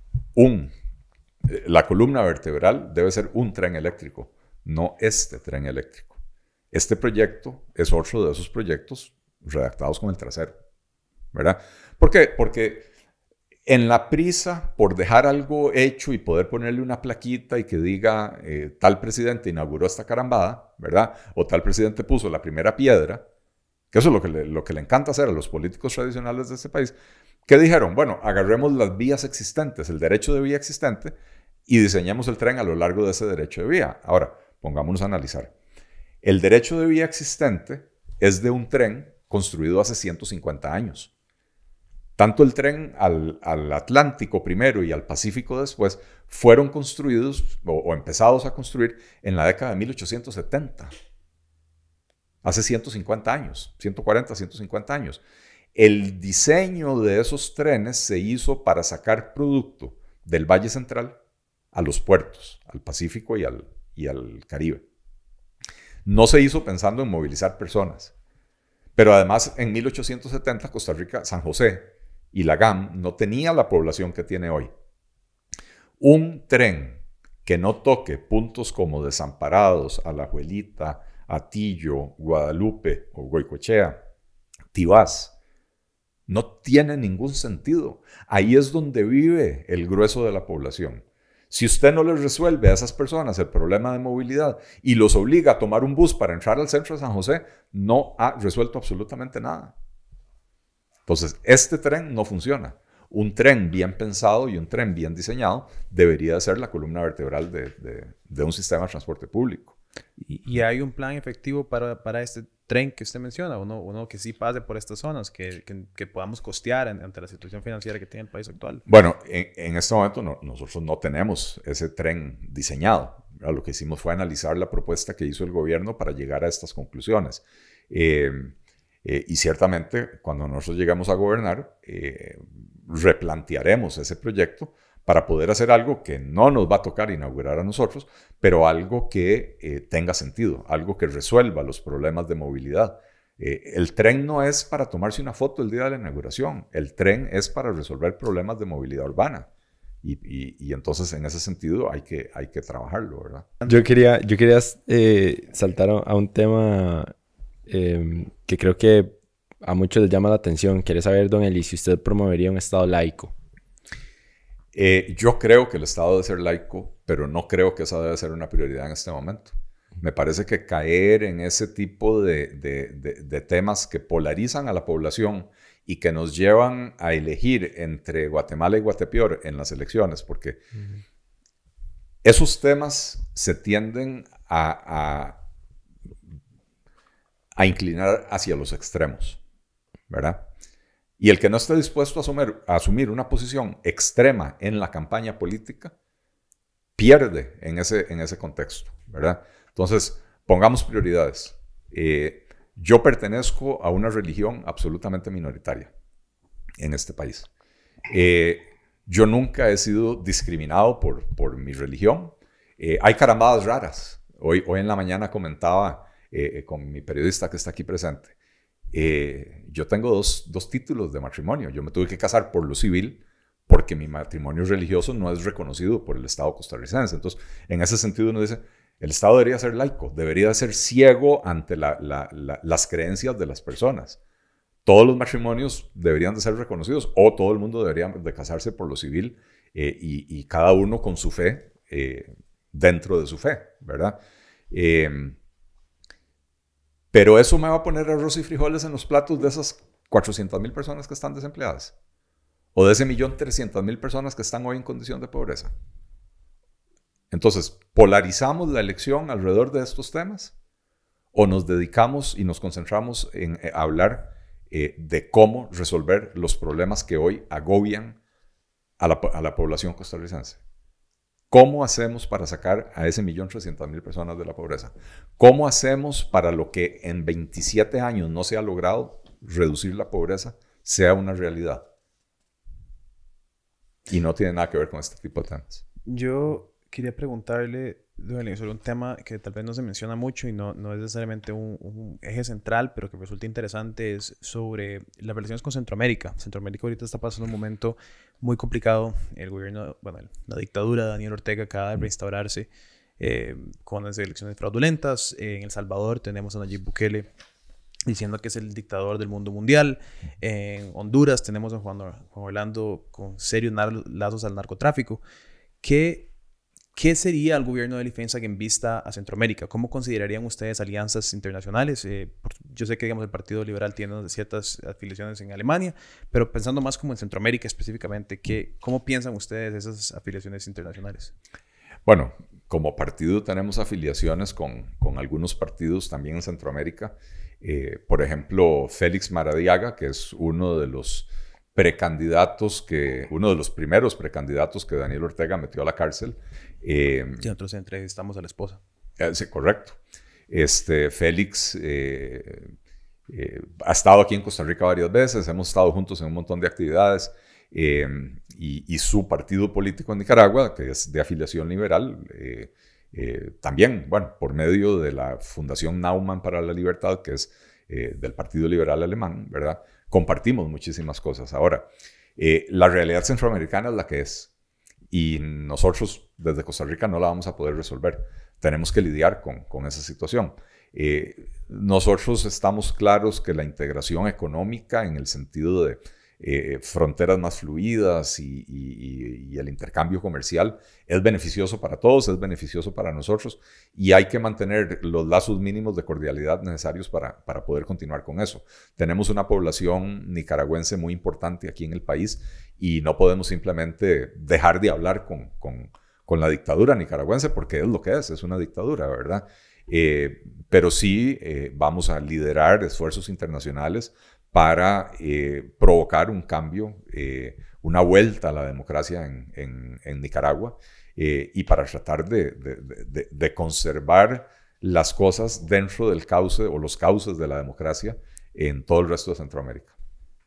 la columna vertebral debe ser un tren eléctrico, no este tren eléctrico. Este proyecto es otro de esos proyectos redactados con el trasero, ¿verdad? ¿Por qué? Porque en la prisa por dejar algo hecho y poder ponerle una plaquita y que diga tal presidente inauguró esta carambada, ¿verdad? O tal presidente puso la primera piedra, que eso es lo que le encanta hacer a los políticos tradicionales de este país, que dijeron, bueno, agarremos las vías existentes, el derecho de vía existente, y diseñemos el tren a lo largo de ese derecho de vía. Ahora, pongámonos a analizar. El derecho de vía existente es de un tren construido hace 150 años. Tanto el tren al Atlántico primero y al Pacífico después fueron construidos o empezados a construir en la década de 1870. Hace 150 años, 140, 150 años. El diseño de esos trenes se hizo para sacar producto del Valle Central a los puertos, al Pacífico y al Caribe. No se hizo pensando en movilizar personas. Pero además, en 1870, Costa Rica, San José y la GAM no tenía la población que tiene hoy. Un tren que no toque puntos como Desamparados, Alajuelita, Atillo, Guadalupe o Goicoechea, Tibás, no tiene ningún sentido. Ahí es donde vive el grueso de la población. Si usted no les resuelve a esas personas el problema de movilidad y los obliga a tomar un bus para entrar al centro de San José, no ha resuelto absolutamente nada. Entonces, este tren no funciona. Un tren bien pensado y un tren bien diseñado debería ser la columna vertebral de un sistema de transporte público. ¿Y hay un plan efectivo para este tren que usted menciona, uno que sí pase por estas zonas, que podamos costear ante la situación financiera que tiene el país actual? Bueno, en este momento nosotros no tenemos ese tren diseñado. Lo que hicimos fue analizar la propuesta que hizo el gobierno para llegar a estas conclusiones. Y ciertamente, cuando nosotros llegamos a gobernar, replantearemos ese proyecto para poder hacer algo que no nos va a tocar inaugurar a nosotros, pero algo que tenga sentido, algo que resuelva los problemas de movilidad. El tren no es para tomarse una foto el día de la inauguración, el tren es para resolver problemas de movilidad urbana. Y entonces, en ese sentido, hay que trabajarlo, ¿verdad? Yo quería saltar a un tema que creo que a muchos les llama la atención. Quiere saber, don Eli, si usted promovería un Estado laico. Yo creo que el Estado debe ser laico, pero no creo que esa debe ser una prioridad en este momento. Me parece que caer en ese tipo de temas que polarizan a la población y que nos llevan a elegir entre Guatemala y Guatepeor en las elecciones, porque esos temas se tienden a inclinar hacia los extremos, ¿verdad? Y el que no esté dispuesto a asumir una posición extrema en la campaña política, pierde en ese contexto, ¿verdad? Entonces, pongamos prioridades. Yo pertenezco a una religión absolutamente minoritaria en este país. Yo nunca he sido discriminado por mi religión. Hay carambadas raras. Hoy en la mañana comentaba con mi periodista que está aquí presente. Yo tengo dos títulos de matrimonio. Yo me tuve que casar por lo civil porque mi matrimonio religioso no es reconocido por el Estado costarricense. Entonces, en ese sentido uno dice, el Estado debería ser laico, debería ser ciego ante las creencias de las personas. Todos los matrimonios deberían de ser reconocidos o todo el mundo debería de casarse por lo civil y cada uno con su fe dentro de su fe, ¿verdad? Pero eso me va a poner arroz y frijoles en los platos de esas 400,000 personas que están desempleadas. O de ese 1,300,000 personas que están hoy en condición de pobreza. Entonces, ¿polarizamos la elección alrededor de estos temas? ¿O nos dedicamos y nos concentramos en hablar de cómo resolver los problemas que hoy agobian a la población costarricense? ¿Cómo hacemos para sacar a ese 1,300,000 personas de la pobreza? ¿Cómo hacemos para lo que en 27 años no se ha logrado, reducir la pobreza, sea una realidad? Y no tiene nada que ver con este tipo de temas. Yo quería preguntarle, sobre un tema que tal vez no se menciona mucho y no es necesariamente un eje central, pero que resulta interesante, es sobre las relaciones con Centroamérica. Centroamérica ahorita está pasando un momento muy complicado. El gobierno, la dictadura de Daniel Ortega acaba de reinstaurarse con las elecciones fraudulentas. En El Salvador tenemos a Nayib Bukele diciendo que es el dictador del mundo mundial. En Honduras tenemos a Juan Orlando con serios lazos al narcotráfico. ¿Qué sería el gobierno de Defensa en vista a Centroamérica? ¿Cómo considerarían ustedes alianzas internacionales? Yo sé que el Partido Liberal tiene ciertas afiliaciones en Alemania, pero pensando más como en Centroamérica específicamente, ¿cómo piensan ustedes esas afiliaciones internacionales? Bueno, como partido tenemos afiliaciones con algunos partidos también en Centroamérica. Por ejemplo, Félix Maradiaga, que es uno de los primeros precandidatos que Daniel Ortega metió a la cárcel. Sí, nosotros entrevistamos a la esposa. Sí, correcto. Félix ha estado aquí en Costa Rica varias veces, hemos estado juntos en un montón de actividades y su partido político en Nicaragua, que es de afiliación liberal, también, por medio de la Fundación Naumann para la Libertad, que es del Partido Liberal Alemán, ¿verdad? Compartimos muchísimas cosas. Ahora, la realidad centroamericana es la que es. Y nosotros desde Costa Rica no la vamos a poder resolver. Tenemos que lidiar con esa situación. Nosotros estamos claros que la integración económica en el sentido de fronteras más fluidas y el intercambio comercial es beneficioso para todos, es beneficioso para nosotros y hay que mantener los lazos mínimos de cordialidad necesarios para poder continuar con eso. Tenemos una población nicaragüense muy importante aquí en el país y no podemos simplemente dejar de hablar con la dictadura nicaragüense porque es lo que es una dictadura, ¿verdad? Pero sí vamos a liderar esfuerzos internacionales para provocar un cambio, una vuelta a la democracia en Nicaragua, y para tratar de conservar las cosas dentro del cauce o los cauces de la democracia en todo el resto de Centroamérica.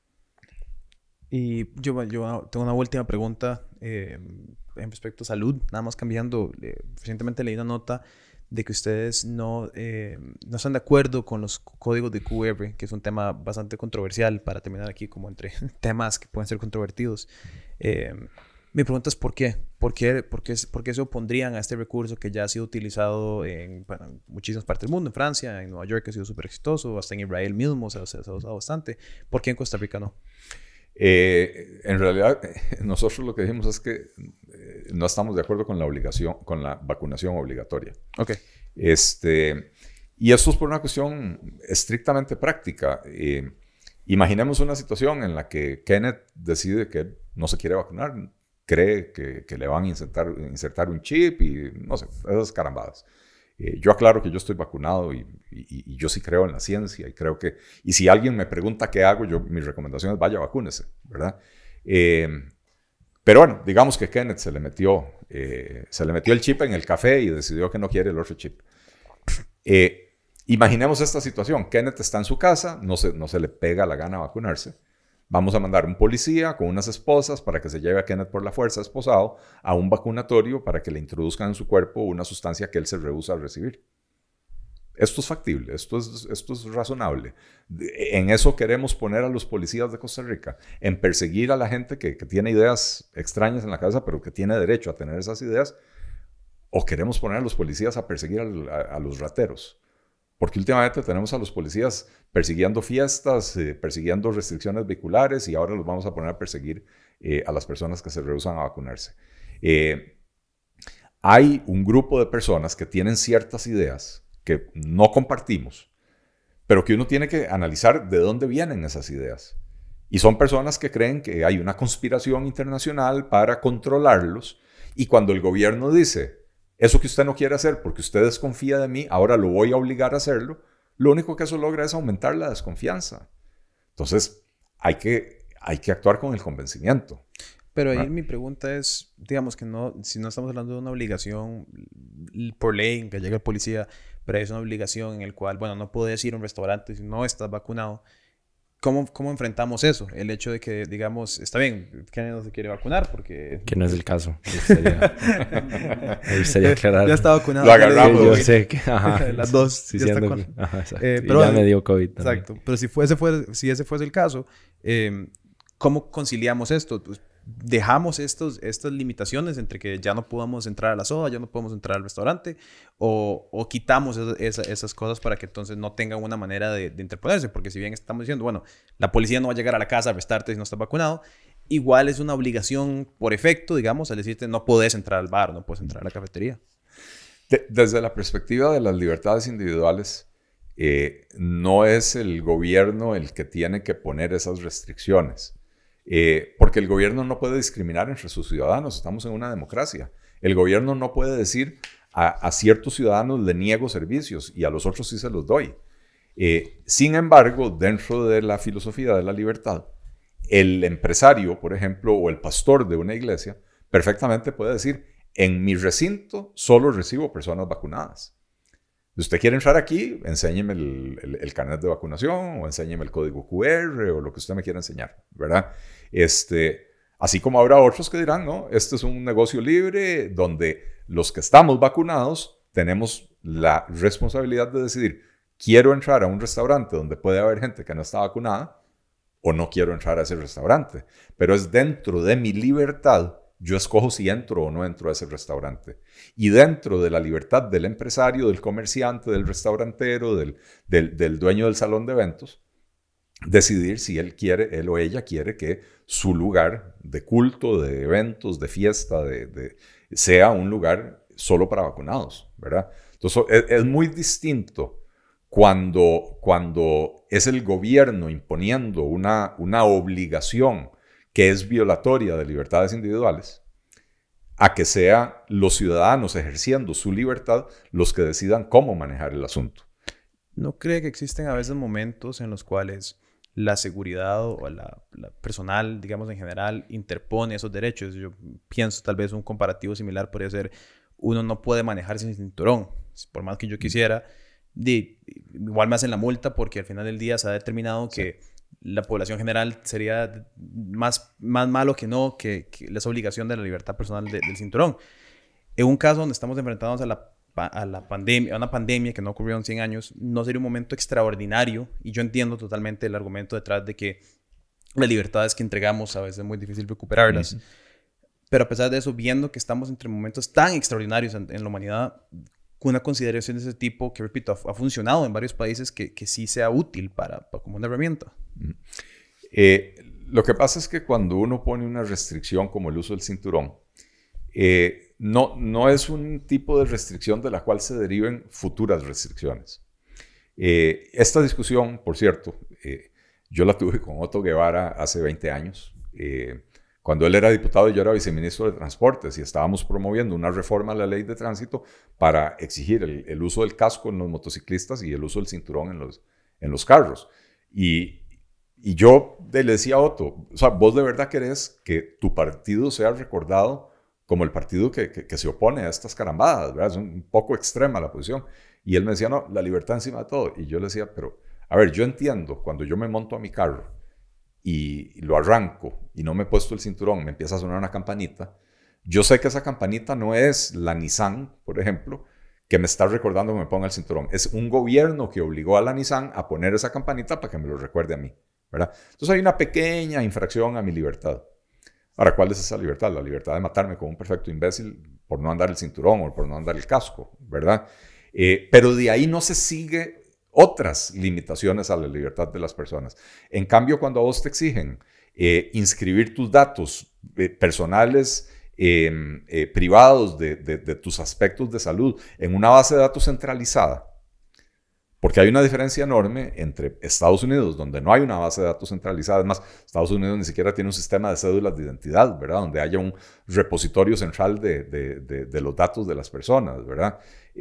Y yo tengo una última pregunta en respecto a salud, nada más cambiando. Recientemente leí una nota de que ustedes no están de acuerdo con los códigos de QR, que es un tema bastante controversial, para terminar aquí como entre temas que pueden ser controvertidos. Mi pregunta es ¿por qué? ¿Por qué se opondrían a este recurso que ya ha sido utilizado en muchísimas partes del mundo? En Francia, en Nueva York ha sido súper exitoso, hasta en Israel mismo se ha usado bastante. ¿Por qué en Costa Rica no? En realidad, nosotros lo que dijimos es que no estamos de acuerdo con la vacunación obligatoria. Ok. Y esto es por una cuestión estrictamente práctica. Imaginemos una situación en la que Kenneth decide que no se quiere vacunar, cree que le van a insertar un chip y no sé, esas carambadas. Yo aclaro que yo estoy vacunado y yo sí creo en la ciencia y creo que... Y si alguien me pregunta qué hago, mi recomendación es vaya, vacúnese, ¿verdad? Pero bueno, digamos que Kenneth se le metió el chip en el café y decidió que no quiere el otro chip. Imaginemos esta situación. Kenneth está en su casa, no se le pega la gana vacunarse. Vamos a mandar un policía con unas esposas para que se lleve a Kenneth por la fuerza esposado a un vacunatorio para que le introduzcan en su cuerpo una sustancia que él se rehúsa a recibir. Esto es factible, esto es razonable. En eso queremos poner a los policías de Costa Rica, en perseguir a la gente que tiene ideas extrañas en la cabeza, pero que tiene derecho a tener esas ideas, o queremos poner a los policías a perseguir a los rateros. Porque últimamente tenemos a los policías persiguiendo fiestas, persiguiendo restricciones vehiculares y ahora los vamos a poner a perseguir a las personas que se rehúsan a vacunarse. Hay un grupo de personas que tienen ciertas ideas que no compartimos, pero que uno tiene que analizar de dónde vienen esas ideas. Y son personas que creen que hay una conspiración internacional para controlarlos y cuando el gobierno dice... Eso que usted no quiere hacer porque usted desconfía de mí, ahora lo voy a obligar a hacerlo. Lo único que eso logra es aumentar la desconfianza. Entonces, hay que actuar con el convencimiento. Pero ahí mi pregunta es, digamos que si no estamos hablando de una obligación por ley en que llegue el policía, pero es una obligación en el cual, bueno, no puedes ir a un restaurante si no estás vacunado. ¿Cómo enfrentamos eso? El hecho de que, digamos, está bien, Kenneth no se quiere vacunar porque... Que no es el caso. Me gustaría aclarar. Ya está vacunado. Lo agarramos. Yo sé que... Ajá, las dos. Sí, ya está siendo con... pero ya me dio COVID también. Exacto. Pero si ese fuese el caso, ¿cómo conciliamos esto? Pues, ¿dejamos estas limitaciones entre que ya no podamos entrar a la soda, ya no podemos entrar al restaurante? ¿O quitamos esas cosas para que entonces no tengan una manera de interponerse? Porque si bien estamos diciendo, bueno, la policía no va a llegar a la casa a arrestarte si no estás vacunado, igual es una obligación por efecto, digamos, al decirte no puedes entrar al bar, no puedes entrar a la cafetería. Desde la perspectiva de las libertades individuales, no es el gobierno el que tiene que poner esas restricciones. Porque el gobierno no puede discriminar entre sus ciudadanos, estamos en una democracia. El gobierno no puede decir a ciertos ciudadanos le niego servicios y a los otros sí se los doy. Sin embargo, dentro de la filosofía de la libertad, el empresario, por ejemplo, o el pastor de una iglesia, perfectamente puede decir, en mi recinto solo recibo personas vacunadas. Si usted quiere entrar aquí, enséñeme el carnet de vacunación o enséñeme el código QR o lo que usted me quiera enseñar, ¿verdad? Así como habrá otros que dirán, no, este es un negocio libre donde los que estamos vacunados tenemos la responsabilidad de decidir, quiero entrar a un restaurante donde puede haber gente que no está vacunada o no quiero entrar a ese restaurante, pero es dentro de mi libertad. Yo escojo si entro o no entro a ese restaurante. Y dentro de la libertad del empresario, del comerciante, del restaurantero, del dueño del salón de eventos, decidir si él o ella quiere que su lugar de culto, de eventos, de fiesta, sea un lugar solo para vacunados, ¿verdad? Entonces, es muy distinto cuando es el gobierno imponiendo una obligación que es violatoria de libertades individuales, a que sean los ciudadanos ejerciendo su libertad los que decidan cómo manejar el asunto. ¿No cree que existen a veces momentos en los cuales la seguridad o la personal, digamos en general, interpone esos derechos? Yo pienso tal vez un comparativo similar podría ser, uno no puede manejar sin cinturón, por más que yo quisiera, igual me hacen la multa porque al final del día se ha determinado que la población general sería más malo que no, que es obligación de la libertad personal del cinturón. En un caso donde estamos enfrentados a la pandemia, a una pandemia que no ocurrió en 100 años, no sería un momento extraordinario, y yo entiendo totalmente el argumento detrás de que las libertades que entregamos a veces es muy difícil recuperarlas, pero a pesar de eso, viendo que estamos entre momentos tan extraordinarios en la humanidad, una consideración de ese tipo, que repito, ha funcionado en varios países, que sí sea útil como una herramienta. Lo que pasa es que cuando uno pone una restricción como el uso del cinturón, no es un tipo de restricción de la cual se deriven futuras restricciones. Esta discusión, por cierto, yo la tuve con Otto Guevara hace 20 años, cuando él era diputado y yo era viceministro de Transportes, y estábamos promoviendo una reforma a la ley de tránsito para exigir el uso del casco en los motociclistas y el uso del cinturón en los carros. Y yo le decía a Otto, o sea, vos de verdad querés que tu partido sea recordado como el partido que se opone a estas carambadas, ¿verdad? Es un poco extrema la posición. Y él me decía, no, la libertad encima de todo. Y yo le decía, pero, a ver, yo entiendo, cuando yo me monto a mi carro y lo arranco y no me he puesto el cinturón, me empieza a sonar una campanita, yo sé que esa campanita no es la Nissan, por ejemplo, que me está recordando que me ponga el cinturón. Es un gobierno que obligó a la Nissan a poner esa campanita para que me lo recuerde a mí, ¿verdad? Entonces hay una pequeña infracción a mi libertad. Ahora, ¿cuál es esa libertad? La libertad de matarme como un perfecto imbécil por no andar el cinturón o por no andar el casco, ¿verdad? Pero de ahí no se sigue otras limitaciones a la libertad de las personas. En cambio, cuando a vos te exigen inscribir tus datos personales, privados de tus aspectos de salud en una base de datos centralizada, porque hay una diferencia enorme entre Estados Unidos, donde no hay una base de datos centralizada. Es más, Estados Unidos ni siquiera tiene un sistema de cédulas de identidad, ¿verdad? Donde haya un repositorio central de los datos de las personas, ¿verdad?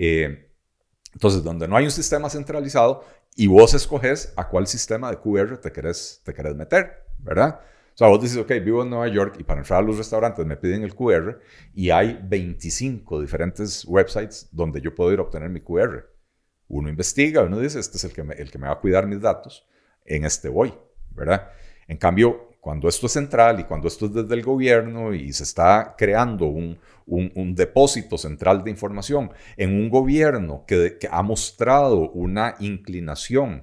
Entonces, donde no hay un sistema centralizado y vos escoges a cuál sistema de QR te querés meter, ¿verdad? O sea, vos dices, ok, vivo en Nueva York y para entrar a los restaurantes me piden el QR y hay 25 diferentes websites donde yo puedo ir a obtener mi QR. Uno investiga, uno dice, este es el que me va a cuidar mis datos, en este voy, ¿verdad? En cambio, cuando esto es central y cuando esto es desde el gobierno y se está creando un depósito central de información en un gobierno que ha mostrado una inclinación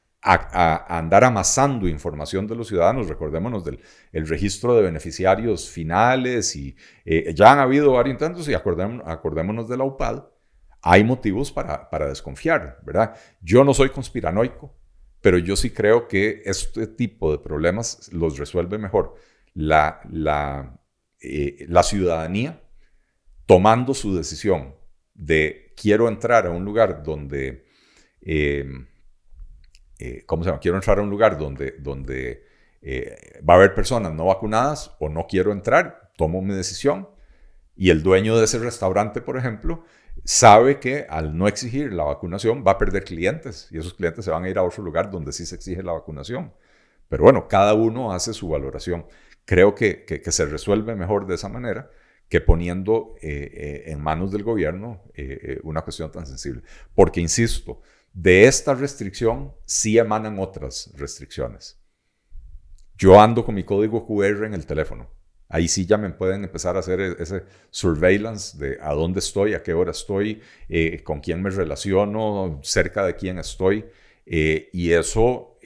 a andar amasando información de los ciudadanos, recordémonos del registro de beneficiarios finales y ya han habido varios intentos y acordémonos de la UPAD, hay motivos para desconfiar, ¿verdad? Yo no soy conspiranoico, pero yo sí creo que este tipo de problemas los resuelve mejor la ciudadanía tomando su decisión de quiero entrar a un lugar donde, quiero entrar a un lugar donde va a haber personas no vacunadas o no quiero entrar, tomo mi decisión y el dueño de ese restaurante, por ejemplo, sabe que al no exigir la vacunación va a perder clientes y esos clientes se van a ir a otro lugar donde sí se exige la vacunación. Pero bueno, cada uno hace su valoración. Creo que se resuelve mejor de esa manera que poniendo en manos del gobierno una cuestión tan sensible. Porque, insisto, de esta restricción sí emanan otras restricciones. Yo ando con mi código QR en el teléfono. Ahí sí ya me pueden empezar a hacer ese surveillance de a dónde estoy, a qué hora estoy, con quién me relaciono, cerca de quién estoy. Y eso,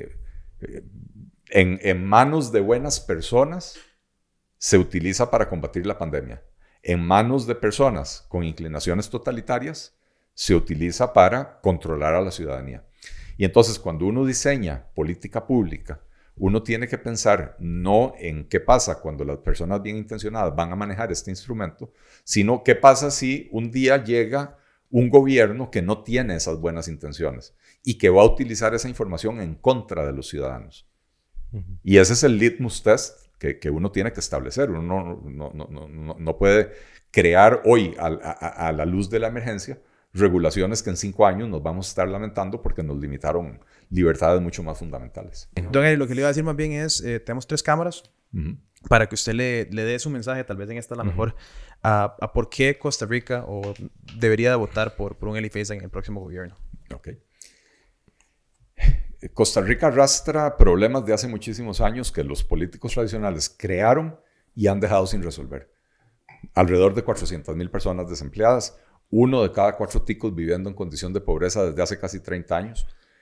en manos de buenas personas, se utiliza para combatir la pandemia. En manos de personas con inclinaciones totalitarias, se utiliza para controlar a la ciudadanía. Y entonces, cuando uno diseña política pública, uno tiene que pensar no en qué pasa cuando las personas bien intencionadas van a manejar este instrumento, sino qué pasa si un día llega un gobierno que no tiene esas buenas intenciones y que va a utilizar esa información en contra de los ciudadanos. Y ese es el litmus test que uno tiene que establecer. Uno no puede crear hoy, a la luz de la emergencia, regulaciones que en 5 años nos vamos a estar lamentando porque nos limitaron libertades mucho más fundamentales. Don Eli, lo que le iba a decir más bien es, tenemos 3 cámaras para que usted le dé su mensaje, tal vez en esta la mejor, a por qué Costa Rica debería de votar por un Eli Feza en el próximo gobierno. Ok. Costa Rica arrastra problemas de hace muchísimos años que los políticos tradicionales crearon y han dejado sin resolver. Alrededor de 400,000 personas desempleadas, 1 de cada 4 ticos viviendo en condición de pobreza desde hace casi 30 años,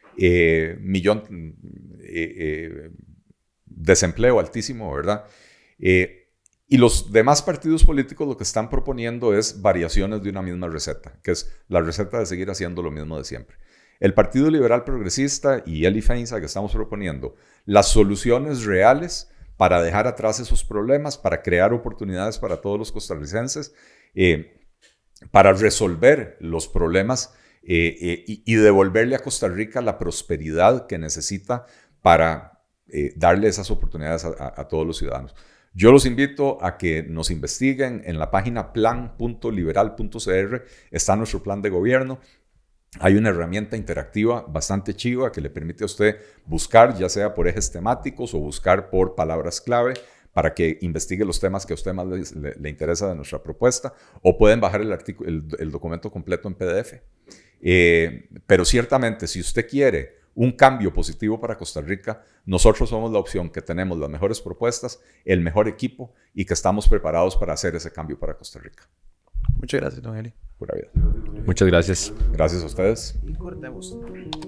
desempleo altísimo, ¿verdad? Y los demás partidos políticos lo que están proponiendo es variaciones de una misma receta, que es la receta de seguir haciendo lo mismo de siempre. El Partido Liberal Progresista y Eli Feza, que estamos proponiendo las soluciones reales para dejar atrás esos problemas, para crear oportunidades para todos los costarricenses, para resolver los problemas y devolverle a Costa Rica la prosperidad que necesita para darle esas oportunidades a todos los ciudadanos. Yo los invito a que nos investiguen en la página plan.liberal.cr, está nuestro plan de gobierno. Hay una herramienta interactiva bastante chiva que le permite a usted buscar, ya sea por ejes temáticos o buscar por palabras clave, para que investigue los temas que a usted más le interesa de nuestra propuesta, o pueden bajar el documento completo en PDF. Pero ciertamente, si usted quiere un cambio positivo para Costa Rica, nosotros somos la opción que tenemos las mejores propuestas, el mejor equipo y que estamos preparados para hacer ese cambio para Costa Rica. Muchas gracias, don Eli. Pura vida. Muchas gracias. Gracias a ustedes. Y cortemos.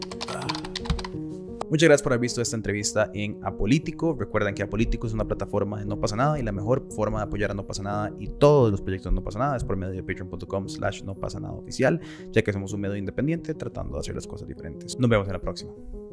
Muchas gracias por haber visto esta entrevista en Apolítico. Recuerden que Apolítico es una plataforma de No Pasa Nada y la mejor forma de apoyar a No Pasa Nada y todos los proyectos de No Pasa Nada es por medio de patreon.com/nopasanadaoficial, ya que somos un medio independiente tratando de hacer las cosas diferentes. Nos vemos en la próxima.